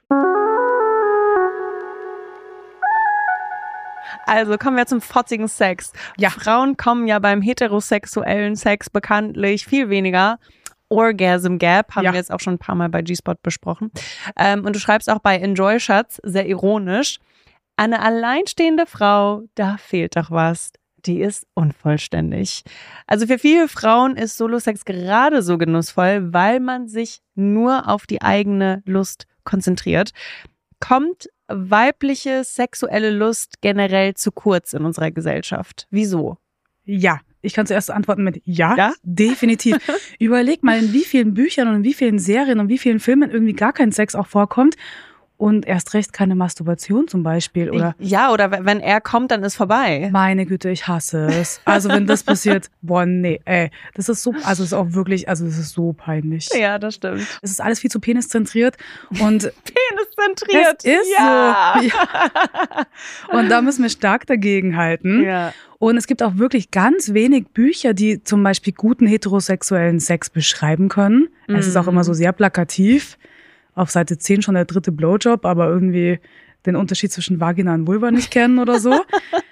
Also kommen wir zum fotzigen Sex. Ja. Frauen kommen ja beim heterosexuellen Sex bekanntlich viel weniger. Orgasm Gap haben wir jetzt auch schon ein paar Mal bei G-Spot besprochen. Und du schreibst auch bei Enjoy Schatz, sehr ironisch, eine alleinstehende Frau, da fehlt doch was. Die ist unvollständig. Also für viele Frauen ist Solo-Sex gerade so genussvoll, weil man sich nur auf die eigene Lust konzentriert. Kommt weibliche sexuelle Lust generell zu kurz in unserer Gesellschaft? Wieso? Ja, ich kann zuerst antworten mit ja? Definitiv. Überleg mal, in wie vielen Büchern und in wie vielen Serien und wie vielen Filmen irgendwie gar kein Sex auch vorkommt. Und erst recht keine Masturbation zum Beispiel, oder? Ja, oder wenn er kommt, dann ist vorbei. Meine Güte, ich hasse es. Also wenn das passiert, boah, nee, das ist so, also es ist auch wirklich, also das ist so peinlich. Ja, das stimmt. Es ist alles viel zu peniszentriert und peniszentriert, es ist so. Ja. Und da müssen wir stark dagegen halten. Ja. Und es gibt auch wirklich ganz wenig Bücher, die zum Beispiel guten heterosexuellen Sex beschreiben können. Es ist auch immer so sehr plakativ. Auf Seite 10 schon der 3. Blowjob, aber irgendwie den Unterschied zwischen Vagina und Vulva nicht kennen oder so.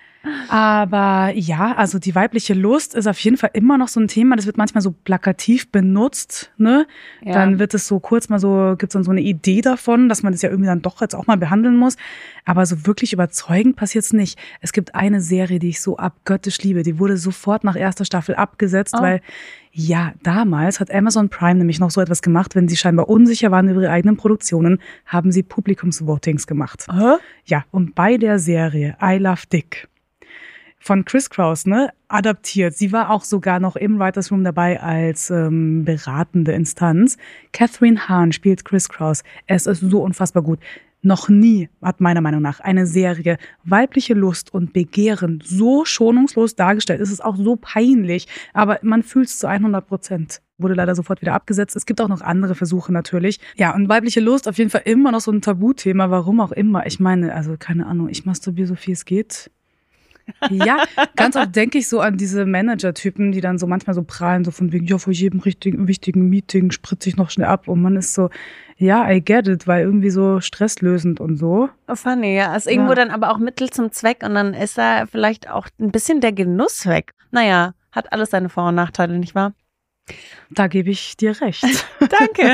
Aber ja, also die weibliche Lust ist auf jeden Fall immer noch so ein Thema. Das wird manchmal so plakativ benutzt, ne? Ja. Dann wird es so kurz mal so, gibt's dann so eine Idee davon, dass man das ja irgendwie dann doch jetzt auch mal behandeln muss. Aber so wirklich überzeugend passiert's nicht. Es gibt eine Serie, die ich so abgöttisch liebe. Die wurde sofort nach erster Staffel abgesetzt, weil ja, damals hat Amazon Prime nämlich noch so etwas gemacht, wenn sie scheinbar unsicher waren über ihre eigenen Produktionen, haben sie Publikumsvotings gemacht. Ja, und bei der Serie I Love Dick von Chris Kraus, ne, adaptiert. Sie war auch sogar noch im Writers Room dabei als beratende Instanz. Catherine Hahn spielt Chris Kraus. Es ist so unfassbar gut. Noch nie hat meiner Meinung nach eine Serie weibliche Lust und Begehren so schonungslos dargestellt. Es ist auch so peinlich, aber man fühlt es zu 100%. Wurde leider sofort wieder abgesetzt. Es gibt auch noch andere Versuche natürlich. Ja, und weibliche Lust auf jeden Fall immer noch so ein Tabuthema, warum auch immer. Ich meine, also keine Ahnung, ich masturbiere so viel es geht. Ja, ganz oft denke ich so an diese Manager-Typen, die dann so manchmal so prahlen, so von wegen, ja, vor jedem wichtigen Meeting spritze ich noch schnell ab. Und man ist so, ja, I get it, weil irgendwie so stresslösend und so. Oh, funny, ja. Ist irgendwo dann aber auch Mittel zum Zweck und dann ist da vielleicht auch ein bisschen der Genuss weg. Naja, hat alles seine Vor- und Nachteile, nicht wahr? Da gebe ich dir recht. Danke.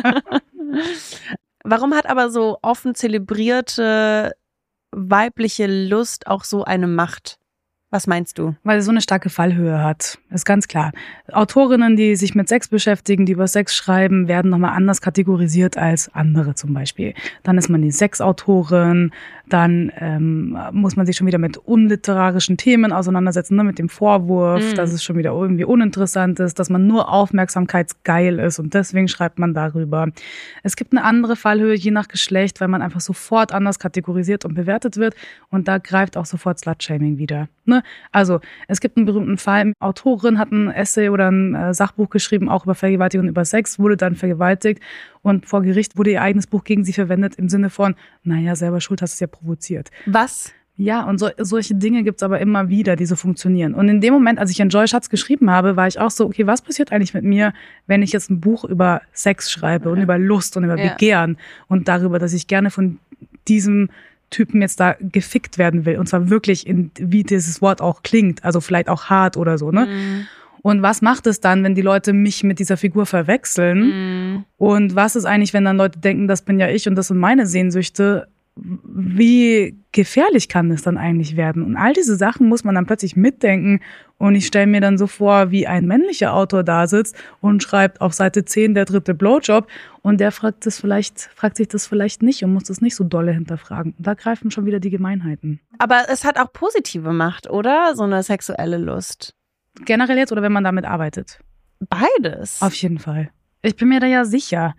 Warum hat aber so offen zelebrierte weibliche Lust auch so eine Macht? Was meinst du? Weil sie so eine starke Fallhöhe hat. Ist ganz klar. Autorinnen, die sich mit Sex beschäftigen, die über Sex schreiben, werden nochmal anders kategorisiert als andere zum Beispiel. Dann ist man die Sexautorin, dann muss man sich schon wieder mit unliterarischen Themen auseinandersetzen, ne, mit dem Vorwurf, dass es schon wieder irgendwie uninteressant ist, dass man nur aufmerksamkeitsgeil ist und deswegen schreibt man darüber. Es gibt eine andere Fallhöhe je nach Geschlecht, weil man einfach sofort anders kategorisiert und bewertet wird und da greift auch sofort Slut-Shaming wieder. Ne? Also es gibt einen berühmten Fall, eine Autorin hat ein Essay oder ein Sachbuch geschrieben, auch über Vergewaltigung und über Sex, wurde dann vergewaltigt und vor Gericht wurde ihr eigenes Buch gegen sie verwendet im Sinne von, naja, selber schuld, hast es ja provoziert. Was? Ja, und solche Dinge gibt's aber immer wieder, die so funktionieren. Und in dem Moment, als ich Enjoy Schatz geschrieben habe, war ich auch so, okay, was passiert eigentlich mit mir, wenn ich jetzt ein Buch über Sex schreibe und über Lust und über Begehren und darüber, dass ich gerne von diesem Typen jetzt da gefickt werden will. Und zwar wirklich, wie dieses Wort auch klingt. Also vielleicht auch hart oder so, ne? Und was macht es dann, wenn die Leute mich mit dieser Figur verwechseln? Und was ist eigentlich, wenn dann Leute denken, das bin ja ich und das sind meine Sehnsüchte? Wie gefährlich kann das dann eigentlich werden? Und all diese Sachen muss man dann plötzlich mitdenken. Und ich stelle mir dann so vor, wie ein männlicher Autor da sitzt und schreibt auf Seite 10 der 3. Blowjob. Und der fragt sich das vielleicht nicht und muss das nicht so dolle hinterfragen. Da greifen schon wieder die Gemeinheiten. Aber es hat auch positive Macht, oder? So eine sexuelle Lust. Generell jetzt oder wenn man damit arbeitet? Beides. Auf jeden Fall. Ich bin mir da ja sicher.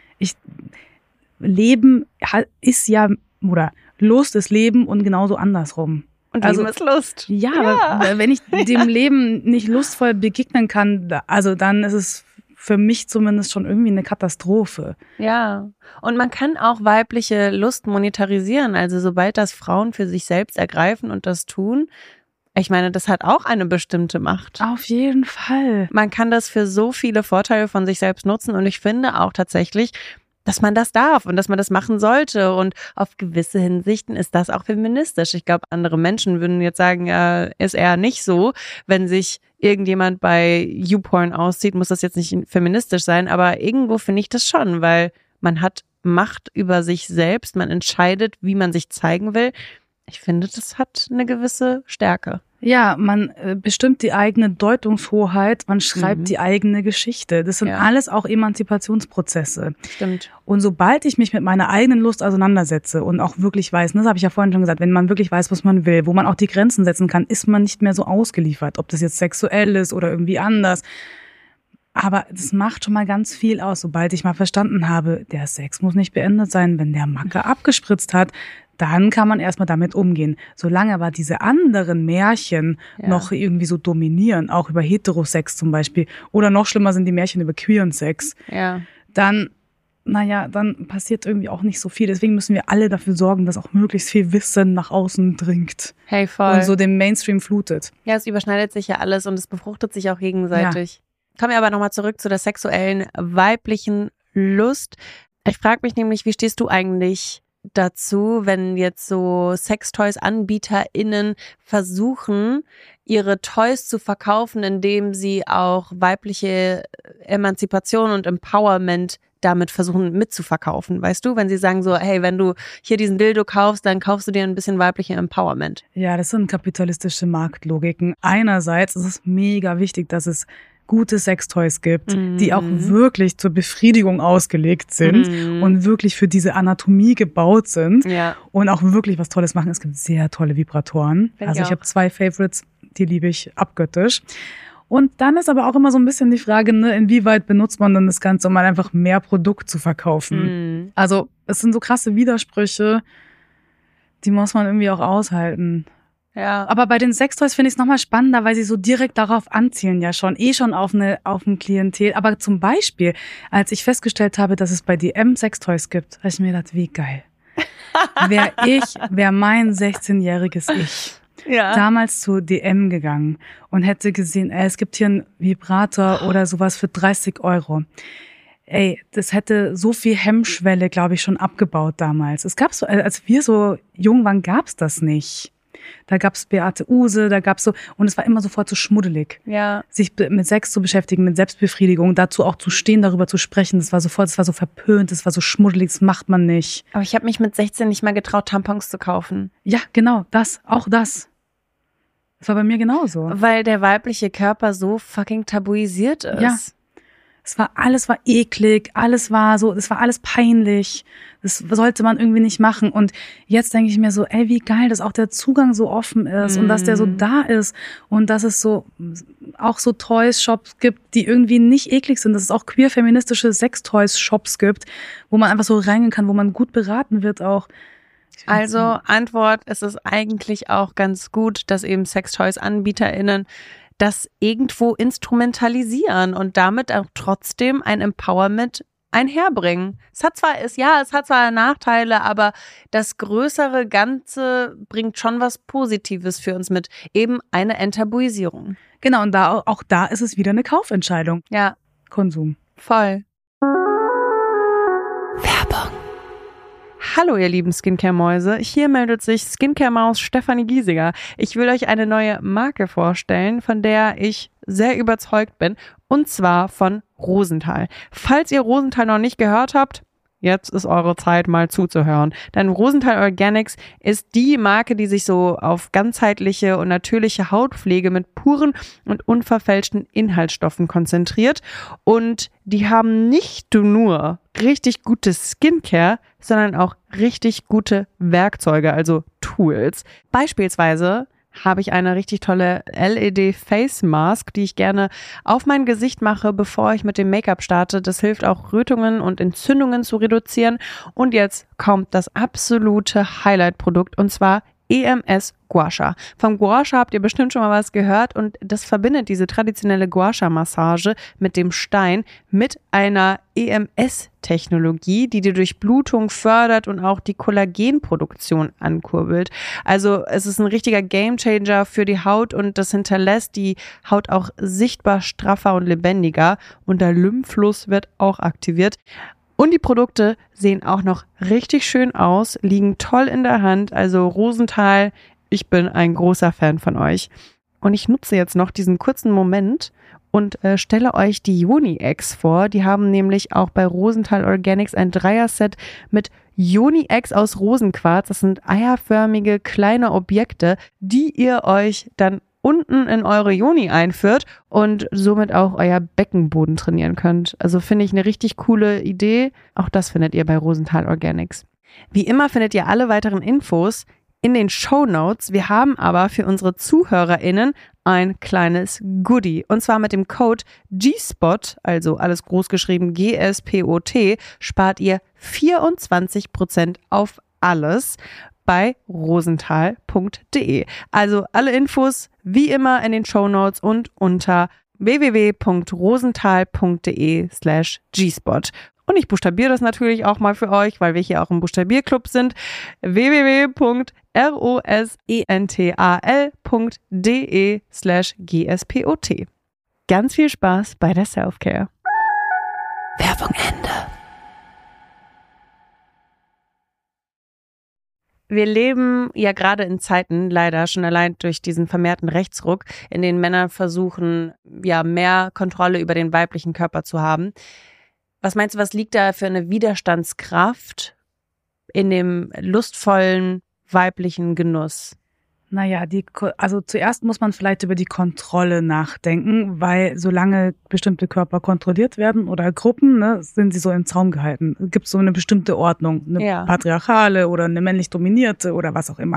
Leben ist ja, oder Lust ist Leben und genauso andersrum. Und Leben ist Lust. Ja, aber wenn ich dem Leben nicht lustvoll begegnen kann, also dann ist es für mich zumindest schon irgendwie eine Katastrophe. Ja, und man kann auch weibliche Lust monetarisieren. Also sobald das Frauen für sich selbst ergreifen und das tun, ich meine, das hat auch eine bestimmte Macht. Auf jeden Fall. Man kann das für so viele Vorteile von sich selbst nutzen und ich finde auch tatsächlich, dass man das darf und dass man das machen sollte und auf gewisse Hinsichten ist das auch feministisch. Ich glaube, andere Menschen würden jetzt sagen, ja, ist eher nicht so. Wenn sich irgendjemand bei YouPorn auszieht, muss das jetzt nicht feministisch sein, aber irgendwo finde ich das schon, weil man hat Macht über sich selbst, man entscheidet, wie man sich zeigen will. Ich finde, das hat eine gewisse Stärke. Ja, man bestimmt die eigene Deutungshoheit, man schreibt die eigene Geschichte. Das sind alles auch Emanzipationsprozesse. Stimmt. Und sobald ich mich mit meiner eigenen Lust auseinandersetze und auch wirklich weiß, das habe ich ja vorhin schon gesagt, wenn man wirklich weiß, was man will, wo man auch die Grenzen setzen kann, ist man nicht mehr so ausgeliefert, ob das jetzt sexuell ist oder irgendwie anders. Aber das macht schon mal ganz viel aus, sobald ich mal verstanden habe, der Sex muss nicht beendet sein, wenn der Macke abgespritzt hat, dann kann man erstmal damit umgehen. Solange aber diese anderen Märchen noch irgendwie so dominieren, auch über Heterosex zum Beispiel, oder noch schlimmer sind die Märchen über queeren Sex, dann passiert irgendwie auch nicht so viel. Deswegen müssen wir alle dafür sorgen, dass auch möglichst viel Wissen nach außen dringt. Hey, voll. Und so den Mainstream flutet. Ja, es überschneidet sich ja alles und es befruchtet sich auch gegenseitig. Kommen wir aber nochmal zurück zu der sexuellen weiblichen Lust. Ich frage mich nämlich, wie stehst du eigentlich dazu, wenn jetzt so Sextoys-AnbieterInnen versuchen, ihre Toys zu verkaufen, indem sie auch weibliche Emanzipation und Empowerment damit versuchen mitzuverkaufen, weißt du? Wenn sie sagen so, hey, wenn du hier diesen Dildo kaufst, dann kaufst du dir ein bisschen weibliche Empowerment. Ja, das sind kapitalistische Marktlogiken. Einerseits ist es mega wichtig, dass es gute Sextoys gibt, die auch wirklich zur Befriedigung ausgelegt sind und wirklich für diese Anatomie gebaut sind und auch wirklich was Tolles machen. Es gibt sehr tolle Vibratoren. Ich habe 2 Favorites, die liebe ich abgöttisch. Und dann ist aber auch immer so ein bisschen die Frage, ne, inwieweit benutzt man dann das Ganze, um mal einfach mehr Produkt zu verkaufen. Also es sind so krasse Widersprüche, die muss man irgendwie auch aushalten. Ja. Aber bei den Sextoys finde ich es nochmal spannender, weil sie so direkt darauf anzielen ja schon, auf ein Klientel. Aber zum Beispiel, als ich festgestellt habe, dass es bei DM Sextoys gibt, habe ich mir gedacht, wie geil. Wär mein 16-jähriges Ich damals zu DM gegangen und hätte gesehen, es gibt hier einen Vibrator oder sowas für 30 €. Ey, das hätte so viel Hemmschwelle, glaube ich, schon abgebaut damals. Es gab so, als wir so jung waren, gab's das nicht. Da gab's Beate Uhse, da gab's so, und es war immer sofort so schmuddelig. Ja. Sich mit Sex zu beschäftigen, mit Selbstbefriedigung, dazu auch zu stehen, darüber zu sprechen, das war so verpönt, das war so schmuddelig, das macht man nicht. Aber ich habe mich mit 16 nicht mal getraut, Tampons zu kaufen. Ja, genau, auch das. Das war bei mir genauso. Weil der weibliche Körper so fucking tabuisiert ist. Ja. Alles war eklig, es war alles peinlich. Das sollte man irgendwie nicht machen. Und jetzt denke ich mir so, ey, wie geil, dass auch der Zugang so offen ist und dass der so da ist und dass es so auch so Toys-Shops gibt, die irgendwie nicht eklig sind, dass es auch queer-feministische Sex-Toys-Shops gibt, wo man einfach so reingehen kann, wo man gut beraten wird auch. Also Antwort, es ist eigentlich auch ganz gut, dass eben Sextoys-AnbieterInnen das irgendwo instrumentalisieren und damit auch trotzdem ein Empowerment einherbringen. Es hat zwar Nachteile, aber das größere Ganze bringt schon was Positives für uns mit. Eben eine Enttabuisierung. Genau, und auch da ist es wieder eine Kaufentscheidung. Ja. Konsum. Voll. Werbung. Hallo ihr lieben Skincare-Mäuse, hier meldet sich Skincare-Maus Stefanie Giesiger. Ich will euch eine neue Marke vorstellen, von der ich sehr überzeugt bin, und zwar von Rosenthal. Falls ihr Rosenthal noch nicht gehört habt, jetzt ist eure Zeit, mal zuzuhören. Denn Rosenthal Organics ist die Marke, die sich so auf ganzheitliche und natürliche Hautpflege mit puren und unverfälschten Inhaltsstoffen konzentriert. Und die haben nicht nur richtig gute Skincare, sondern auch richtig gute Werkzeuge, also Tools. Beispielsweise habe ich eine richtig tolle LED Face Mask, die ich gerne auf mein Gesicht mache, bevor ich mit dem Make-up starte. Das hilft auch, Rötungen und Entzündungen zu reduzieren. Und jetzt kommt das absolute Highlight-Produkt, und zwar EMS Gua Sha. Vom Gua Sha habt ihr bestimmt schon mal was gehört, und das verbindet diese traditionelle Gua Sha Massage mit dem Stein mit einer EMS-Technologie, die die Durchblutung fördert und auch die Kollagenproduktion ankurbelt. Also es ist ein richtiger Gamechanger für die Haut und das hinterlässt die Haut auch sichtbar straffer und lebendiger, und der Lymphfluss wird auch aktiviert. Und die Produkte sehen auch noch richtig schön aus, liegen toll in der Hand. Also Rosenthal, ich bin ein großer Fan von euch. Und ich nutze jetzt noch diesen kurzen Moment und stelle euch die Yoni-Eggs vor. Die haben nämlich auch bei Rosenthal Organics ein Dreier-Set mit Yoni-Eggs aus Rosenquarz. Das sind eierförmige kleine Objekte, die ihr euch dann unten in eure Yoni einführt und somit auch euer Beckenboden trainieren könnt. Also finde ich eine richtig coole Idee. Auch das findet ihr bei Rosenthal Organics. Wie immer findet ihr alle weiteren Infos in den Shownotes. Wir haben aber für unsere ZuhörerInnen ein kleines Goodie. Und zwar mit dem Code GSPOT, also alles groß geschrieben GSPOT, spart ihr 24% auf alles bei rosenthal.de. Also alle Infos wie immer in den Shownotes und unter www.rosenthal.de/gspot. Und ich buchstabiere das natürlich auch mal für euch, weil wir hier auch im Buchstabierclub sind. www.rosenthal.de/gspot. Ganz viel Spaß bei der Selfcare. Werbung Ende. Wir leben ja gerade in Zeiten, leider schon allein durch diesen vermehrten Rechtsruck, in denen Männer versuchen, ja, mehr Kontrolle über den weiblichen Körper zu haben. Was meinst du, was liegt da für eine Widerstandskraft in dem lustvollen weiblichen Genuss? Naja, also zuerst muss man vielleicht über die Kontrolle nachdenken, weil solange bestimmte Körper kontrolliert werden oder Gruppen, ne, sind sie so im Zaum gehalten. Es gibt so eine bestimmte Ordnung, eine patriarchale oder eine männlich dominierte oder was auch immer.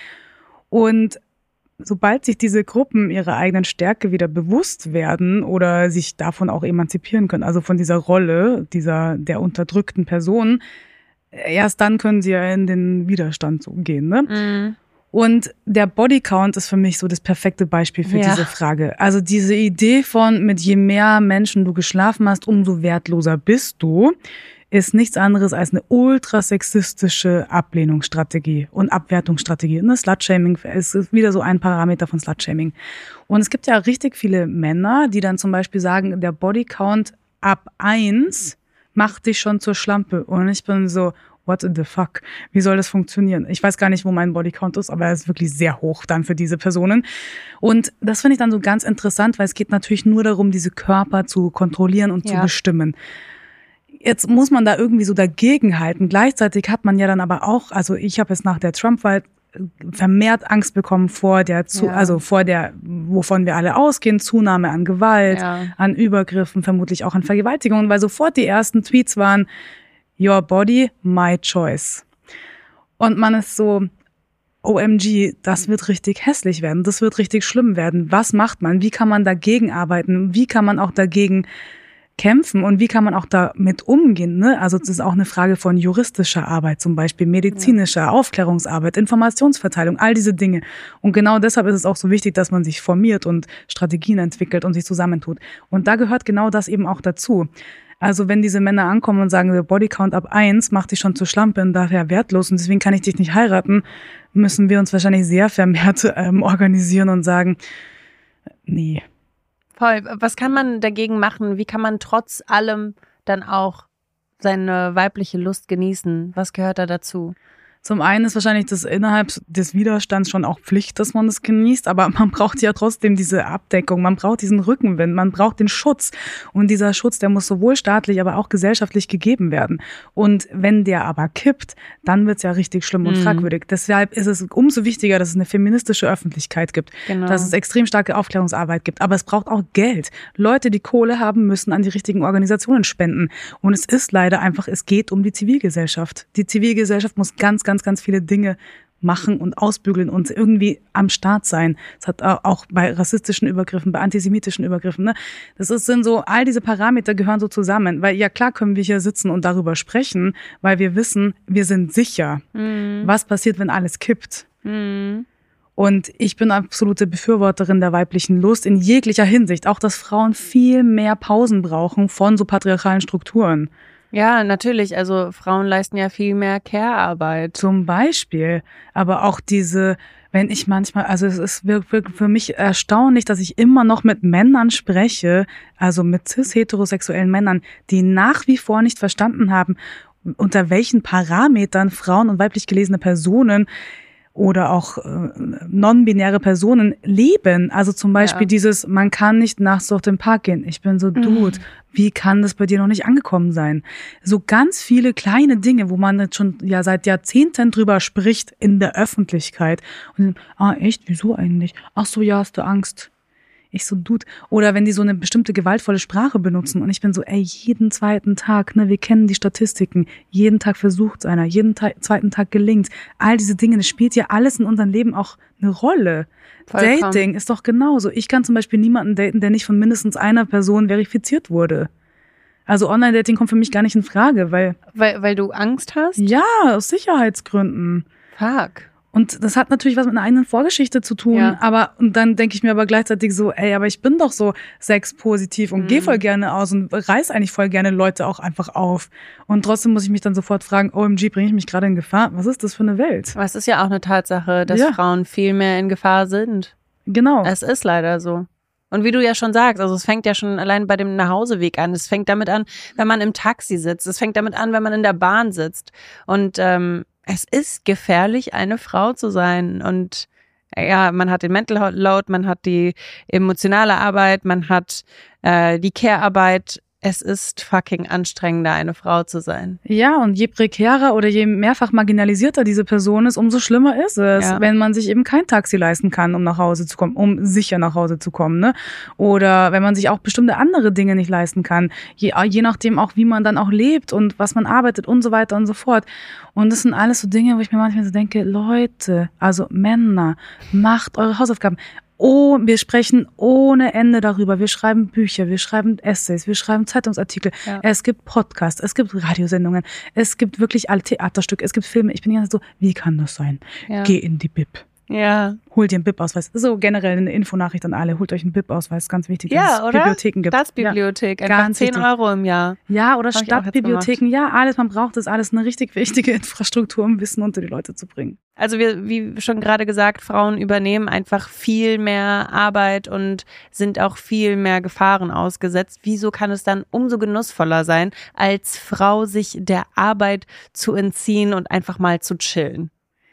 Und sobald sich diese Gruppen ihrer eigenen Stärke wieder bewusst werden oder sich davon auch emanzipieren können, also von dieser Rolle der unterdrückten Person, erst dann können sie ja in den Widerstand so gehen, ne? Mhm. Und der Bodycount ist für mich so das perfekte Beispiel für diese Frage. Also diese Idee von, mit je mehr Menschen du geschlafen hast, umso wertloser bist du, ist nichts anderes als eine ultrasexistische Ablehnungsstrategie und Abwertungsstrategie. Ne? Slutshaming ist wieder so ein Parameter von Slutshaming. Und es gibt ja richtig viele Männer, die dann zum Beispiel sagen, der Bodycount ab 1 macht dich schon zur Schlampe. Und ich bin so, what the fuck? Wie soll das funktionieren? Ich weiß gar nicht, wo mein Bodycount ist, aber er ist wirklich sehr hoch dann für diese Personen. Und das finde ich dann so ganz interessant, weil es geht natürlich nur darum, diese Körper zu kontrollieren und zu bestimmen. Jetzt muss man da irgendwie so dagegenhalten. Gleichzeitig hat man ja dann aber auch, also ich habe jetzt nach der Trump-Wahl vermehrt Angst bekommen vor der, wovon wir alle ausgehen, Zunahme an Gewalt, an Übergriffen, vermutlich auch an Vergewaltigungen, weil sofort die ersten Tweets waren, Your body, my choice. Und man ist so, OMG, das wird richtig hässlich werden, das wird richtig schlimm werden. Was macht man? Wie kann man dagegen arbeiten? Wie kann man auch dagegen kämpfen und wie kann man auch damit umgehen? Ne? Also das ist auch eine Frage von juristischer Arbeit, zum Beispiel medizinischer Aufklärungsarbeit, Informationsverteilung, all diese Dinge. Und genau deshalb ist es auch so wichtig, dass man sich formiert und Strategien entwickelt und sich zusammentut. Und da gehört genau das eben auch dazu. Also wenn diese Männer ankommen und sagen, der Bodycount ab 1 macht dich schon zur Schlampe und daher wertlos und deswegen kann ich dich nicht heiraten, müssen wir uns wahrscheinlich sehr vermehrt organisieren und sagen, nee. Voll. Was kann man dagegen machen? Wie kann man trotz allem dann auch seine weibliche Lust genießen? Was gehört da dazu? Zum einen ist wahrscheinlich das innerhalb des Widerstands schon auch Pflicht, dass man das genießt, aber man braucht ja trotzdem diese Abdeckung, man braucht diesen Rückenwind, man braucht den Schutz und dieser Schutz, der muss sowohl staatlich, aber auch gesellschaftlich gegeben werden. Und wenn der aber kippt, dann wird's ja richtig schlimm und fragwürdig. Deshalb ist es umso wichtiger, dass es eine feministische Öffentlichkeit gibt, dass es extrem starke Aufklärungsarbeit gibt, aber es braucht auch Geld. Leute, die Kohle haben, müssen an die richtigen Organisationen spenden und es ist leider einfach, es geht um die Zivilgesellschaft. Die Zivilgesellschaft muss ganz viele Dinge machen und ausbügeln und irgendwie am Start sein. Das hat auch bei rassistischen Übergriffen, bei antisemitischen Übergriffen, ne? Sind so, all diese Parameter gehören so zusammen, weil ja klar können wir hier sitzen und darüber sprechen, weil wir wissen, wir sind sicher. Was passiert, wenn alles kippt? Und ich bin absolute Befürworterin der weiblichen Lust in jeglicher Hinsicht, auch dass Frauen viel mehr Pausen brauchen von so patriarchalen Strukturen. Ja, natürlich. Also Frauen leisten ja viel mehr Care-Arbeit. Zum Beispiel. Aber auch wenn ich manchmal, also es ist wirklich für mich erstaunlich, dass ich immer noch mit Männern spreche, also mit cis-heterosexuellen Männern, die nach wie vor nicht verstanden haben, unter welchen Parametern Frauen und weiblich gelesene Personen oder auch non-binäre Personen leben. Also zum Beispiel man kann nicht nachts durch den Park gehen. Ich bin so, Dude, wie kann das bei dir noch nicht angekommen sein? So ganz viele kleine Dinge, wo man jetzt schon seit Jahrzehnten drüber spricht in der Öffentlichkeit. Und echt? Wieso eigentlich? Ach so, ja, hast du Angst? Ich so, Dude. Oder wenn die so eine bestimmte gewaltvolle Sprache benutzen und ich bin so, jeden zweiten Tag, ne, wir kennen die Statistiken, jeden Tag versucht's einer, jeden zweiten Tag gelingt's. All diese Dinge, das spielt ja alles in unserem Leben auch eine Rolle. Vollkommen. Dating ist doch genauso. Ich kann zum Beispiel niemanden daten, der nicht von mindestens einer Person verifiziert wurde. Also Online-Dating kommt für mich gar nicht in Frage, weil du Angst hast? Ja, aus Sicherheitsgründen. Fuck. Und das hat natürlich was mit einer eigenen Vorgeschichte zu tun, und dann denke ich mir aber gleichzeitig so, aber ich bin doch so sexpositiv und gehe voll gerne aus und reiß eigentlich voll gerne Leute auch einfach auf. Und trotzdem muss ich mich dann sofort fragen, OMG, bringe ich mich gerade in Gefahr? Was ist das für eine Welt? Aber es ist ja auch eine Tatsache, dass Frauen viel mehr in Gefahr sind. Genau. Es ist leider so. Und wie du ja schon sagst, also es fängt ja schon allein bei dem Nachhauseweg an. Es fängt damit an, wenn man im Taxi sitzt. Es fängt damit an, wenn man in der Bahn sitzt. Und es ist gefährlich, eine Frau zu sein. Und ja, man hat den Mental Load, man hat die emotionale Arbeit, man hat die Care-Arbeit. Es ist fucking anstrengender, eine Frau zu sein. Ja, und je prekärer oder je mehrfach marginalisierter diese Person ist, umso schlimmer ist es, wenn man sich eben kein Taxi leisten kann, um nach Hause zu kommen, um sicher nach Hause zu kommen, ne? Oder wenn man sich auch bestimmte andere Dinge nicht leisten kann, je nachdem auch, wie man dann auch lebt und was man arbeitet und so weiter und so fort. Und das sind alles so Dinge, wo ich mir manchmal so denke, Leute, also Männer, macht eure Hausaufgaben. Oh, wir sprechen ohne Ende darüber. Wir schreiben Bücher, wir schreiben Essays, wir schreiben Zeitungsartikel. Ja. Es gibt Podcasts, es gibt Radiosendungen, es gibt wirklich alle Theaterstücke, es gibt Filme. Ich bin die ganze Zeit so, wie kann das sein? Ja. Geh in die Bib. Ja. Holt ihr einen BIP-Ausweis. So generell eine Infonachricht an alle. Holt euch einen BIP-Ausweis, ganz wichtig. Ja, oder? Bibliotheken gibt. Stadtbibliothek, ja. Einfach 10 € im Jahr. Ja, oder Stadtbibliotheken. Ja, alles, man braucht das alles. Eine richtig wichtige Infrastruktur, um Wissen unter die Leute zu bringen. Also wie schon gerade gesagt, Frauen übernehmen einfach viel mehr Arbeit und sind auch viel mehr Gefahren ausgesetzt. Wieso kann es dann umso genussvoller sein, als Frau sich der Arbeit zu entziehen und einfach mal zu chillen?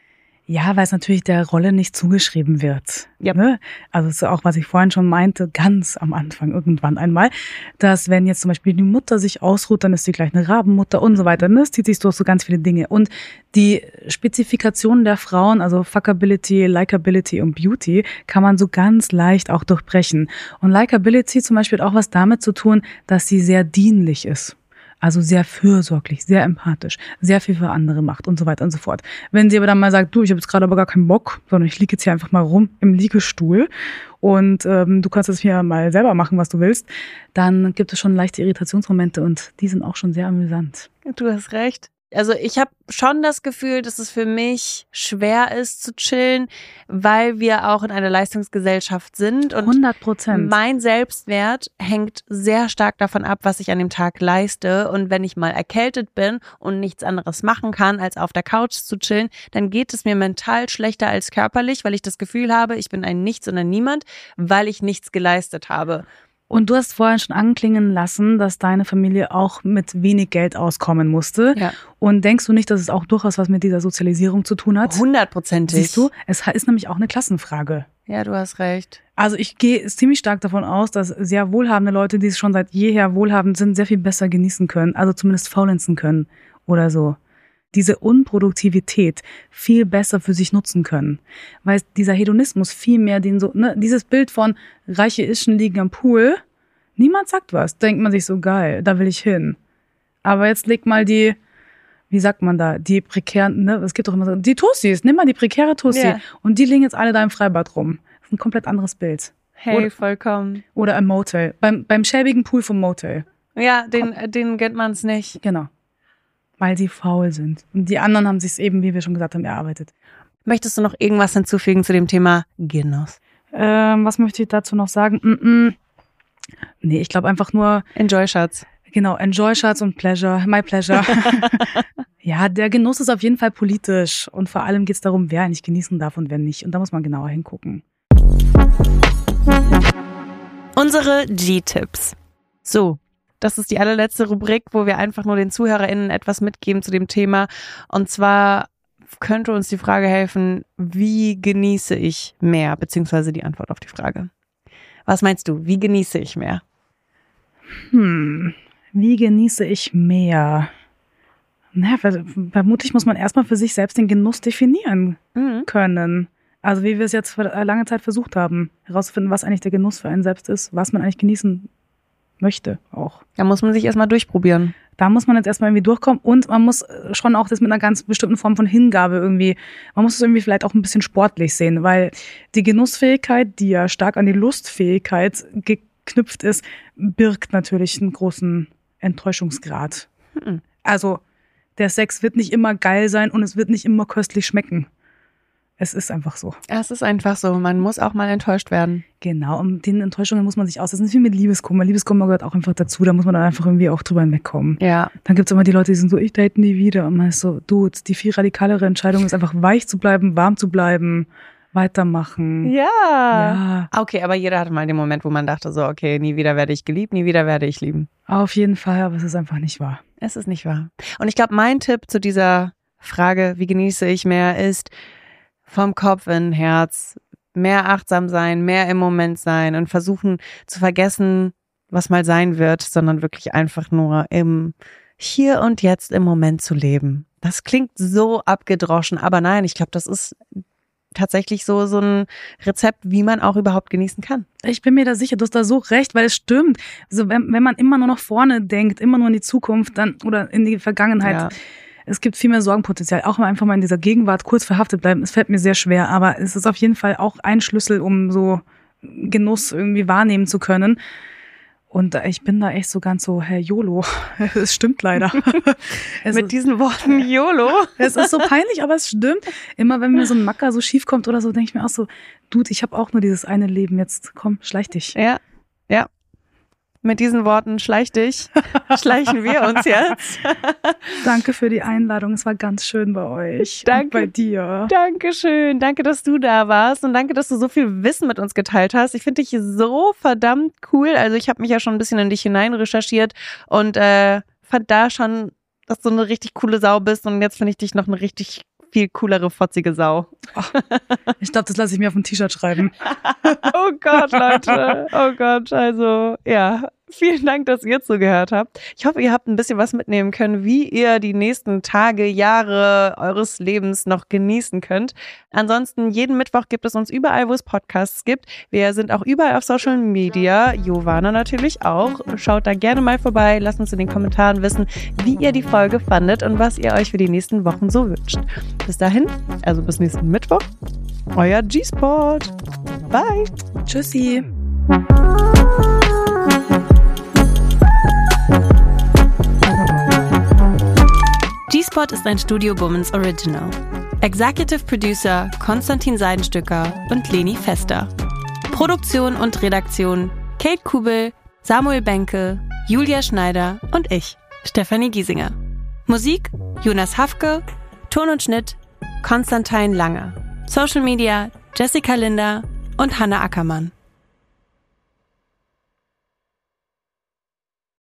Ja, weil es natürlich der Rolle nicht zugeschrieben wird. Ja. Ne? Also das ist auch, was ich vorhin schon meinte, ganz am Anfang irgendwann einmal, dass wenn jetzt zum Beispiel die Mutter sich ausruht, dann ist sie gleich eine Rabenmutter und so weiter. Ne? Es zieht sich durch so ganz viele Dinge. Und die Spezifikationen der Frauen, also Fuckability, Likeability und Beauty, kann man so ganz leicht auch durchbrechen. Und Likeability zum Beispiel hat auch was damit zu tun, dass sie sehr dienlich ist. Also sehr fürsorglich, sehr empathisch, sehr viel für andere macht und so weiter und so fort. Wenn sie aber dann mal sagt, du, ich habe jetzt gerade aber gar keinen Bock, sondern ich liege jetzt hier einfach mal rum im Liegestuhl und du kannst das hier mal selber machen, was du willst, dann gibt es schon leichte Irritationsmomente und die sind auch schon sehr amüsant. Du hast recht. Also ich habe schon das Gefühl, dass es für mich schwer ist zu chillen, weil wir auch in einer Leistungsgesellschaft sind. Und 100%. Mein Selbstwert hängt sehr stark davon ab, was ich an dem Tag leiste. Und wenn ich mal erkältet bin und nichts anderes machen kann, als auf der Couch zu chillen, dann geht es mir mental schlechter als körperlich, weil ich das Gefühl habe, ich bin ein Nichts und ein Niemand, weil ich nichts geleistet habe. Und du hast vorhin schon anklingen lassen, dass deine Familie auch mit wenig Geld auskommen musste. Ja. Und denkst du nicht, dass es auch durchaus was mit dieser Sozialisierung zu tun hat? 100%. Siehst du, es ist nämlich auch eine Klassenfrage. Ja, du hast recht. Also ich gehe ziemlich stark davon aus, dass sehr wohlhabende Leute, die schon seit jeher wohlhabend sind, sehr viel besser genießen können. Also zumindest faulenzen können oder so. Diese Unproduktivität viel besser für sich nutzen können. Weil dieser Hedonismus viel mehr dieses Bild von reiche Ischen liegen am Pool, niemand sagt was. Denkt man sich so, geil, da will ich hin. Aber jetzt leg mal die prekären, ne, es gibt doch immer so, die Tussis, nimm mal die prekäre Tussi. Yeah. Und die liegen jetzt alle da im Freibad rum. Das ist ein komplett anderes Bild. Hey, vollkommen. Oder im Motel, beim schäbigen Pool vom Motel. Ja, den kennt man's nicht. Genau. Weil sie faul sind. Und die anderen haben sich's eben, wie wir schon gesagt haben, erarbeitet. Möchtest du noch irgendwas hinzufügen zu dem Thema Genuss? Was möchte ich dazu noch sagen? Nee, ich glaube einfach nur... Enjoy, Schatz. Genau, enjoy, Schatz und Pleasure, my pleasure. Ja, der Genuss ist auf jeden Fall politisch. Und vor allem geht's darum, wer eigentlich genießen darf und wer nicht. Und da muss man genauer hingucken. Unsere G-Tipps. So. Das ist die allerletzte Rubrik, wo wir einfach nur den ZuhörerInnen etwas mitgeben zu dem Thema. Und zwar könnte uns die Frage helfen, wie genieße ich mehr? Beziehungsweise die Antwort auf die Frage. Was meinst du? Wie genieße ich mehr? Wie genieße ich mehr? Na, vermutlich muss man erstmal für sich selbst den Genuss definieren können. Also wie wir es jetzt für lange Zeit versucht haben, herauszufinden, was eigentlich der Genuss für einen selbst ist, was man eigentlich genießen möchte auch. Da muss man sich erstmal durchprobieren. Da muss man jetzt erstmal irgendwie durchkommen und man muss schon auch das mit einer ganz bestimmten Form von Hingabe irgendwie, man muss es irgendwie vielleicht auch ein bisschen sportlich sehen, weil die Genussfähigkeit, die ja stark an die Lustfähigkeit geknüpft ist, birgt natürlich einen großen Enttäuschungsgrad. Also der Sex wird nicht immer geil sein und es wird nicht immer köstlich schmecken. Es ist einfach so. Es ist einfach so. Man muss auch mal enttäuscht werden. Genau, und den Enttäuschungen muss man sich aussetzen. Das ist wie mit Liebeskummer. Liebeskummer gehört auch einfach dazu. Da muss man dann einfach irgendwie auch drüber hinwegkommen. Ja. Dann gibt's immer die Leute, die sind so, ich date nie wieder. Und man ist so, Dude, die viel radikalere Entscheidung ist einfach weich zu bleiben, warm zu bleiben, weitermachen. Ja. Okay, aber jeder hatte mal den Moment, wo man dachte so, okay, nie wieder werde ich geliebt, nie wieder werde ich lieben. Auf jeden Fall, aber es ist einfach nicht wahr. Es ist nicht wahr. Und ich glaube, mein Tipp zu dieser Frage, wie genieße ich mehr, ist vom Kopf in Herz, mehr achtsam sein, mehr im Moment sein und versuchen zu vergessen, was mal sein wird, sondern wirklich einfach nur im Hier und Jetzt im Moment zu leben. Das klingt so abgedroschen, aber nein, ich glaube, das ist tatsächlich so ein Rezept, wie man auch überhaupt genießen kann. Ich bin mir da sicher, du hast da so recht, weil es stimmt. Also wenn man immer nur nach vorne denkt, immer nur in die Zukunft dann oder in die Vergangenheit, es gibt viel mehr Sorgenpotenzial. Auch mal einfach mal in dieser Gegenwart kurz verhaftet bleiben, es fällt mir sehr schwer, aber es ist auf jeden Fall auch ein Schlüssel, um so Genuss irgendwie wahrnehmen zu können. Und ich bin da echt so ganz so, Herr YOLO. Es stimmt leider. Mit diesen Worten YOLO. Es ist so peinlich, aber es stimmt. Immer wenn mir so ein Macker so schief kommt oder so, denke ich mir auch so, Dude, ich habe auch nur dieses eine Leben, jetzt komm, schleich dich. Ja. Mit diesen Worten schleichen wir uns jetzt. Danke für die Einladung, es war ganz schön bei euch. Danke. Und bei dir. Dankeschön, danke, dass du da warst und danke, dass du so viel Wissen mit uns geteilt hast. Ich finde dich so verdammt cool. Also ich habe mich ja schon ein bisschen in dich hinein recherchiert und fand da schon, dass du eine richtig coole Sau bist und jetzt finde ich dich noch eine richtig viel coolere, fotzige Sau. Ach, ich glaube, das lasse ich mir auf ein T-Shirt schreiben. Oh Gott, Leute. Oh Gott, also ja. Vielen Dank, dass ihr zugehört habt. Ich hoffe, ihr habt ein bisschen was mitnehmen können, wie ihr die nächsten Tage, Jahre eures Lebens noch genießen könnt. Ansonsten, jeden Mittwoch gibt es uns überall, wo es Podcasts gibt. Wir sind auch überall auf Social Media. Jovana natürlich auch. Schaut da gerne mal vorbei. Lasst uns in den Kommentaren wissen, wie ihr die Folge fandet und was ihr euch für die nächsten Wochen so wünscht. Bis dahin, also bis nächsten Mittwoch, euer G-Spot. Bye. Tschüssi. G-Spot ist ein Studio Bummens Original. Executive Producer Konstantin Seidenstücker und Leni Fester. Produktion und Redaktion Kate Kubel, Samuel Benke, Julia Schneider und ich, Stefanie Giesinger. Musik Jonas Hafke, Ton und Schnitt Konstantin Lange. Social Media Jessica Linder und Hanna Ackermann.